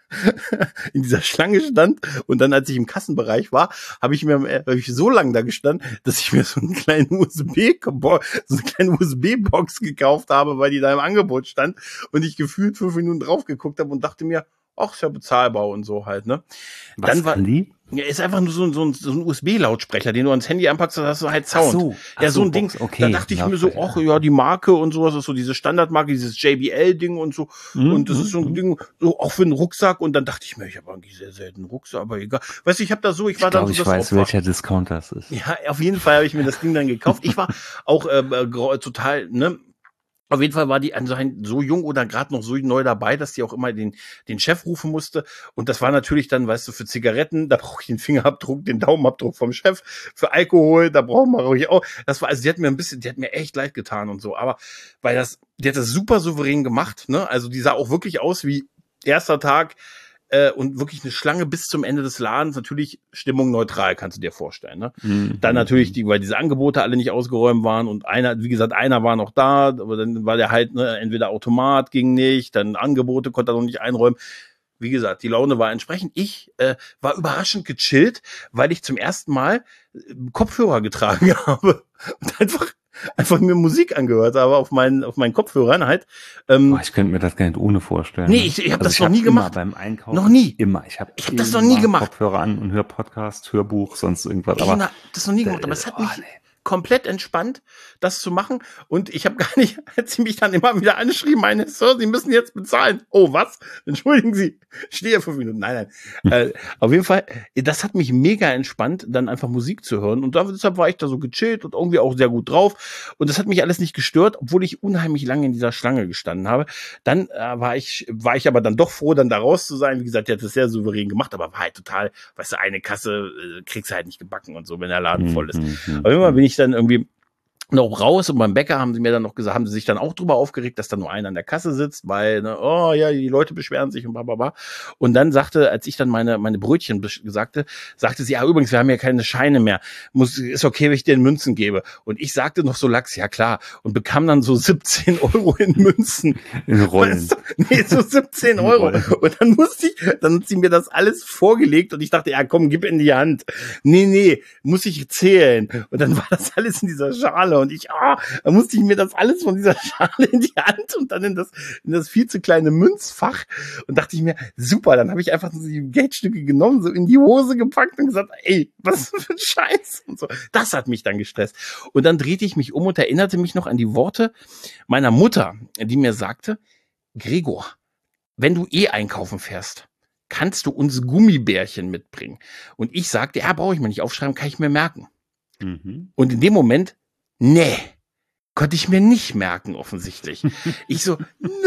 in dieser Schlange stand und dann, als ich im Kassenbereich war, habe ich mir hab ich so lange da gestanden, dass ich mir so einen kleinen U S B, so eine kleine U S B-Box gekauft habe, weil die da im Angebot stand und ich gefühlt fünf Minuten drauf geguckt habe und dachte mir, ach, ist ja bezahlbar und so halt, ne? Was Dann war kann die? Ja, ist einfach nur so, ein- so, ein, so ein U S B-Lautsprecher, den du ans Handy anpackst, dann hast du halt Sound. Ach so, ach ja, so so, ein Ding. Box, okay, Da dachte ich mir so, Lautsprecher. ach ja, die Marke und sowas ist so diese Standardmarke, dieses J B L-Ding und so. Mhm, Und das ist so ein mhm. Ding, so auch für einen Rucksack. Und dann dachte ich mir, ich habe eigentlich sehr selten einen Rucksack, aber egal. Weißt du, ich habe da so, ich Ich war dann glaube, so ich das weiß, Opfer. welcher Discount das ist. Ja, auf jeden Fall habe ich mir das Ding dann gekauft. Ich war auch äh, äh, gro- total, ne? Auf jeden Fall war die anscheinend so jung oder gerade noch so neu dabei, dass die auch immer den, den Chef rufen musste. Und das war natürlich dann, weißt du, für Zigaretten, da brauche ich den Fingerabdruck, den Daumenabdruck vom Chef. Für Alkohol, da brauchen wir ruhig auch. Das war, also die hat mir ein bisschen, die hat mir echt leid getan und so. Aber weil das, die hat das super souverän gemacht, ne? Also die sah auch wirklich aus wie erster Tag. Äh, und wirklich eine Schlange bis zum Ende des Ladens, natürlich Stimmung neutral, kannst du dir vorstellen. Ne? Mhm. Dann natürlich, die, weil diese Angebote alle nicht ausgeräumt waren und einer, wie gesagt, einer war noch da, aber dann war der halt, ne, entweder Automat ging nicht, dann Angebote konnte er noch nicht einräumen. Wie gesagt, die Laune war entsprechend. Ich äh, war überraschend gechillt, weil ich zum ersten Mal äh, Kopfhörer getragen habe und einfach einfach mir Musik angehört habe auf meinen auf meinen Kopfhörern halt. Ähm, Boah, ich könnte mir das gar nicht ohne vorstellen. Nee, ne? ich- ich hab also das ich noch hab nie immer gemacht. Beim Einkaufen. Noch nie. Immer. Ich habe Ich hab das noch nie gemacht. Kopfhörer an und höre Podcast, Hörbuch, sonst irgendwas. Ich Aber na, das noch nie gemacht, aber es hat oh, mich nee. komplett entspannt, das zu machen. Und ich habe gar nicht, als sie mich dann immer wieder anschrieben, meine Sir, Sie müssen jetzt bezahlen. Oh, was? Entschuldigen Sie, ich stehe ja fünf Minuten. Nein, nein. äh, auf jeden Fall, das hat mich mega entspannt, dann einfach Musik zu hören. Und da- deshalb war ich da so gechillt und irgendwie auch sehr gut drauf. Und das hat mich alles nicht gestört, obwohl ich unheimlich lange in dieser Schlange gestanden habe. Dann äh, war ich, war ich aber dann doch froh, dann da raus zu sein. Wie gesagt, die hat das sehr souverän gemacht, aber war halt total, weißt du, eine Kasse äh, kriegst du halt nicht gebacken und so, wenn der Laden voll ist. Mhm, mhm, Aber immer mhm. bin ich dann irgendwie noch raus und beim Bäcker haben sie mir dann noch gesagt, haben sie sich dann auch drüber aufgeregt, dass da nur einer an der Kasse sitzt, weil, ne, oh ja, die Leute beschweren sich und bla bla bla. Und dann sagte, als ich dann meine meine Brötchen besch- sagte, sagte sie, ja übrigens, wir haben ja keine Scheine mehr. Muss, ist okay, wenn ich dir in Münzen gebe. Und ich sagte noch so lax, ja klar, und bekam dann so siebzehn Euro in Münzen. In Rollen. Weißt du? Nee, so siebzehn In Euro. Rollen. Und dann musste ich, dann hat sie mir das alles vorgelegt und ich dachte, ja komm, gib in die Hand. Nee, nee, muss ich zählen. Und dann war das alles in dieser Schale und ich, ah, dann musste ich mir das alles von dieser Schale in die Hand und dann in das, in das viel zu kleine Münzfach und dachte ich mir, super, dann habe ich einfach so die Geldstücke genommen, so in die Hose gepackt und gesagt, ey, was für ein Scheiß und so. Das hat mich dann gestresst. Und dann drehte ich mich um und erinnerte mich noch an die Worte meiner Mutter, die mir sagte, Gregor, wenn du eh einkaufen fährst, kannst du uns Gummibärchen mitbringen. Und ich sagte, ja, brauche ich mir nicht aufschreiben, kann ich mir merken. Mhm. Und in dem Moment, nee, konnte ich mir nicht merken, offensichtlich. Ich so,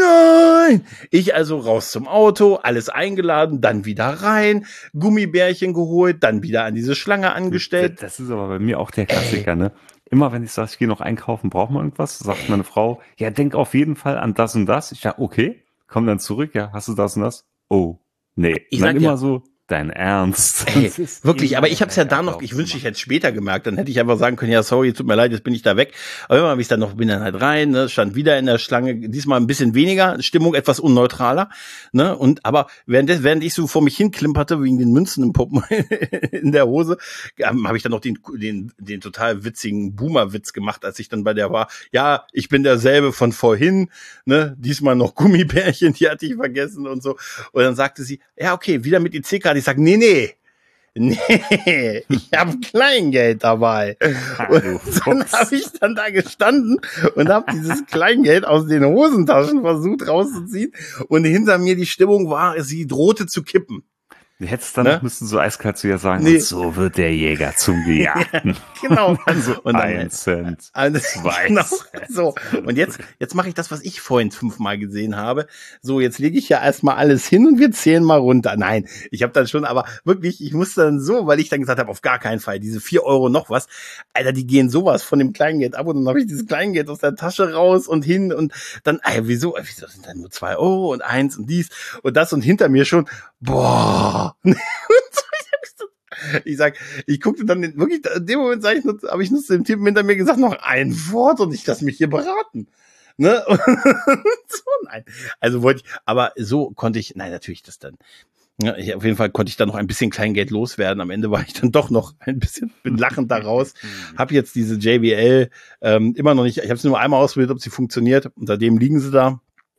nein! Ich also raus zum Auto, alles eingeladen, dann wieder rein, Gummibärchen geholt, dann wieder an diese Schlange angestellt. Das ist aber bei mir auch der Klassiker, ne? Immer wenn ich sage, ich gehe noch einkaufen, braucht man irgendwas, sagt meine Frau, ja, denk auf jeden Fall an das und das. Ich sage, okay, komm dann zurück, ja, hast du das und das? Oh, nee. Ich Und dann sag immer ja- so, dein Ernst. Ey, Das ist wirklich, immer aber ich der habe es ja da gleiche noch, Ablauf ich wünschte, ich immer. hätte es später gemerkt, dann hätte ich einfach sagen können, ja, sorry, tut mir leid, jetzt bin ich da weg. Aber immer habe ich dann noch, bin dann halt rein, ne, stand wieder in der Schlange, diesmal ein bisschen weniger, Stimmung etwas unneutraler, ne, und aber während, des, während ich so vor mich hin klimperte, wegen den Münzen im Puppen in der Hose, ähm, habe ich dann noch den, den, den total witzigen Boomer-Witz gemacht, als ich dann bei der war, ja, ich bin derselbe von vorhin, ne, diesmal noch Gummibärchen, die hatte ich vergessen und so. Und dann sagte sie, ja, okay, wieder mit I C-Karte. Ich sag, nee, nee, nee, ich habe Kleingeld dabei. Und du dann Fuchs. habe ich dann da gestanden und habe dieses Kleingeld aus den Hosentaschen versucht rauszuziehen. Und hinter mir die Stimmung war, sie drohte zu kippen. Du hättest dann Ne? noch müssen so eiskalt zu ihr sagen, Nee. und so wird der Jäger zum Gejagten. Genau. Also Und dann- ein Cent. Also, Zwei genau, Cent. so. Und jetzt, jetzt mache ich das, was ich vorhin fünfmal gesehen habe. So, jetzt lege ich ja erstmal alles hin und wir zählen mal runter. Nein, ich habe dann schon, aber wirklich, ich musste dann so, weil ich dann gesagt habe, auf gar keinen Fall, diese vier Euro noch was, Alter, die gehen sowas von dem Kleingeld ab und dann habe ich dieses Kleingeld aus der Tasche raus und hin und dann, ey, wieso, wieso sind da nur zwei Euro und eins und dies und das und hinter mir schon, boah. Ich sag, ich guckte dann in, wirklich, in dem Moment sag ich, habe ich nur zu dem Typen hinter mir gesagt, noch ein Wort und ich lass mich hier beraten. Ne? So, nein. Also wollte ich, aber so konnte ich, nein, natürlich das dann. Ja, ich, auf jeden Fall konnte ich dann noch ein bisschen Kleingeld loswerden. Am Ende war ich dann doch noch ein bisschen, bin lachend da raus. Hab jetzt diese J B L ähm, immer noch nicht, ich habe sie nur einmal ausprobiert, ob sie funktioniert. Und seitdem liegen sie da.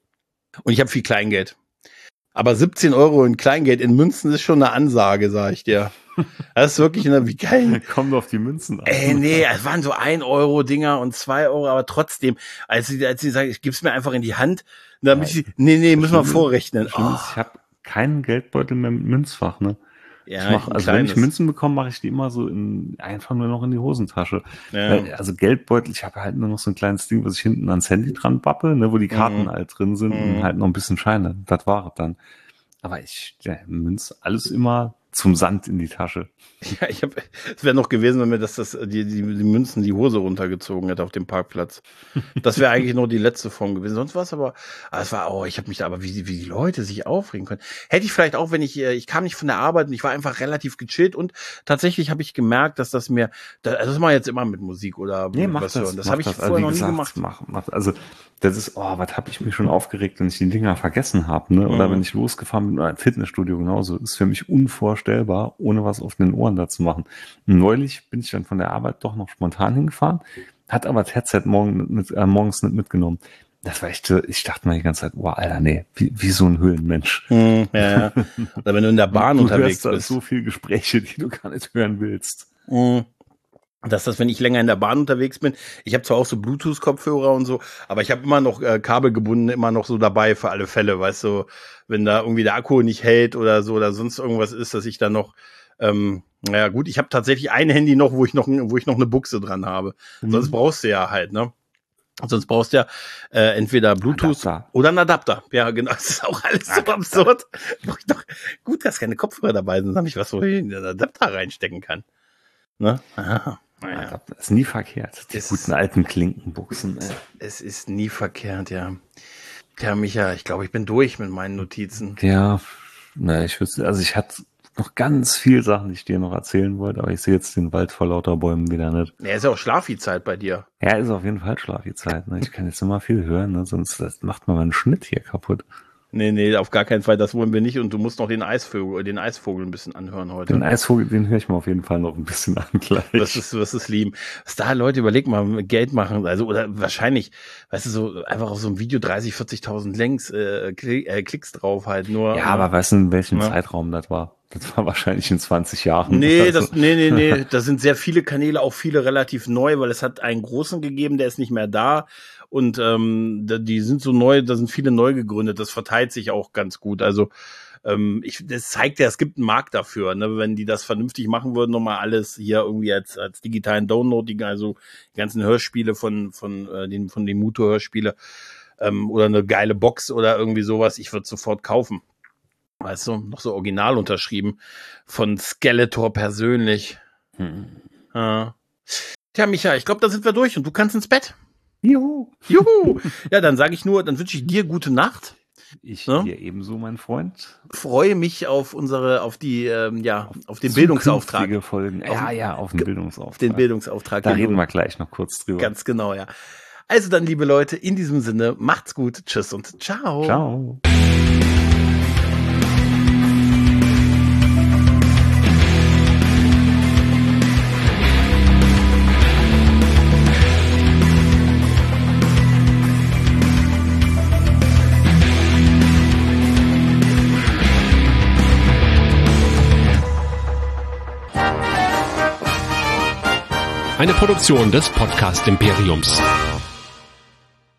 Und ich habe viel Kleingeld. Aber siebzehn Euro in Kleingeld in Münzen ist schon eine Ansage, sag ich dir. Das ist wirklich eine, wie geil. Kommt auf die Münzen an. Ey, nee, es waren so ein Euro Dinger und zwei Euro, aber trotzdem, als sie, als sie sagen, ich gib's mir einfach in die Hand, damit ich, nee, nee, müssen wir vorrechnen. Oh. Ich habe keinen Geldbeutel mehr mit Münzfach, ne? Ja, ich mach, also wenn ich Münzen bekomme, mache ich die immer so in, einfach nur noch in die Hosentasche. Ja. Also Geldbeutel, ich habe halt nur noch so ein kleines Ding, was ich hinten ans Handy dran bappe, ne, wo die Karten mhm. halt drin sind mhm. und halt noch ein bisschen Scheine. Das war es dann. Aber ich, ja, Münz, alles immer zum Sand in die Tasche. Ja, ich habe, es wäre noch gewesen, wenn mir das, das die, die, die Münzen die Hose runtergezogen hätte auf dem Parkplatz. Das wäre eigentlich nur die letzte Form gewesen. Sonst war es aber, aber es war, oh, ich habe mich da, aber wie, wie die Leute sich aufregen können. Hätte ich vielleicht auch, wenn ich, ich kam nicht von der Arbeit und ich war einfach relativ gechillt und tatsächlich habe ich gemerkt, dass das mir, das, das mache ich jetzt immer mit Musik oder nee, mach was das, hören. Das mach habe ich das. vorher also, noch gesagt, nie gemacht. Mach, mach, also das ist, oh, was habe ich mich schon aufgeregt, wenn ich die Dinger vergessen habe, ne? Oder mhm. wenn ich losgefahren bin, im Fitnessstudio genauso. Ist für mich unvorstellbar, ohne was auf den Ohren da zu machen. Neulich bin ich dann von der Arbeit doch noch spontan hingefahren, hat aber das Headset morgen mit, äh, morgens nicht mitgenommen. Das war echt, ich dachte mal die ganze Zeit, oh, Alter, nee, wie, wie so ein Höhlenmensch. Mhm, ja, ja. Oder wenn du in der Bahn du unterwegs hörst bist. So viele Gespräche, die du gar nicht hören willst. Mhm. Dass das, wenn ich länger in der Bahn unterwegs bin, ich habe zwar auch so Bluetooth-Kopfhörer und so, aber ich habe immer noch äh, kabelgebunden, immer noch so dabei für alle Fälle, weißt du, wenn da irgendwie der Akku nicht hält oder so oder sonst irgendwas ist, dass ich da noch, ähm, naja gut, ich habe tatsächlich ein Handy noch, wo ich noch, wo ich noch eine Buchse dran habe. Mhm. Sonst brauchst du ja halt, ne? Sonst brauchst du ja äh, entweder Bluetooth Adapter. Oder einen Adapter. Ja, genau, das ist auch alles so absurd. Doch, gut, dass keine Kopfhörer dabei sind, habe ich was, wo ich in den Adapter reinstecken kann. Ne? Aha. Naja. Das ist nie verkehrt. Die es guten alten Klinkenbuchsen. Ey. Es ist nie verkehrt, ja. Tja, Micha, ich glaube, ich bin durch mit meinen Notizen. Ja, na, ich wüsste, also ich hatte noch ganz viel Sachen, die ich dir noch erzählen wollte, aber ich sehe jetzt den Wald vor lauter Bäumen wieder nicht. Ja, ist ja auch Schlafi-Zeit bei dir. Ja, ist auf jeden Fall Schlafi-Zeit. Ne? Ich kann jetzt immer viel hören, ne? Sonst das macht man meinen Schnitt hier kaputt. Nee, nee, auf gar keinen Fall, das wollen wir nicht. Und du musst noch den Eisvogel, den Eisvogel ein bisschen anhören heute. Den Eisvogel, den höre ich mir auf jeden Fall noch ein bisschen an gleich. Das ist, das ist lieb. Was da Leute, überleg mal, Geld machen, also, oder wahrscheinlich, weißt du, so, einfach auf so einem Video dreißig, vierzigtausend Links, äh, Klicks drauf halt, nur. Ja, aber weißt du, in welchem ja. Zeitraum das war? Das war wahrscheinlich in zwanzig Jahren. Nee, also. das, nee, nee, nee, da sind sehr viele Kanäle, auch viele relativ neu, weil es hat einen großen gegeben, der ist nicht mehr da. Und ähm, die sind so neu, da sind viele neu gegründet. Das verteilt sich auch ganz gut. Also ähm, ich, das zeigt ja, es gibt einen Markt dafür. Ne? Wenn die das vernünftig machen würden, nochmal alles hier irgendwie als, als digitalen Download, die, also die ganzen Hörspiele von von äh, den von den Muto-Hörspiele ähm, oder eine geile Box oder irgendwie sowas, ich würde sofort kaufen. Weißt du, noch so original unterschrieben von Skeletor persönlich. Hm. Ja. Tja, Micha, ich glaube, da sind wir durch und du kannst ins Bett. Juhu. Juhu. Ja, dann sage ich nur, dann wünsche ich dir gute Nacht. Ich ja? dir ebenso, mein Freund. Freue mich auf unsere, auf die, ähm, ja, auf, auf den Bildungsauftrag. Folgen. Ja, ja, auf den Bildungsauftrag. Den Bildungsauftrag. Da reden wir gleich noch kurz drüber. Ganz genau, ja. Also dann, liebe Leute, in diesem Sinne, macht's gut, tschüss und ciao. Ciao. Eine Produktion des Podcast Imperiums.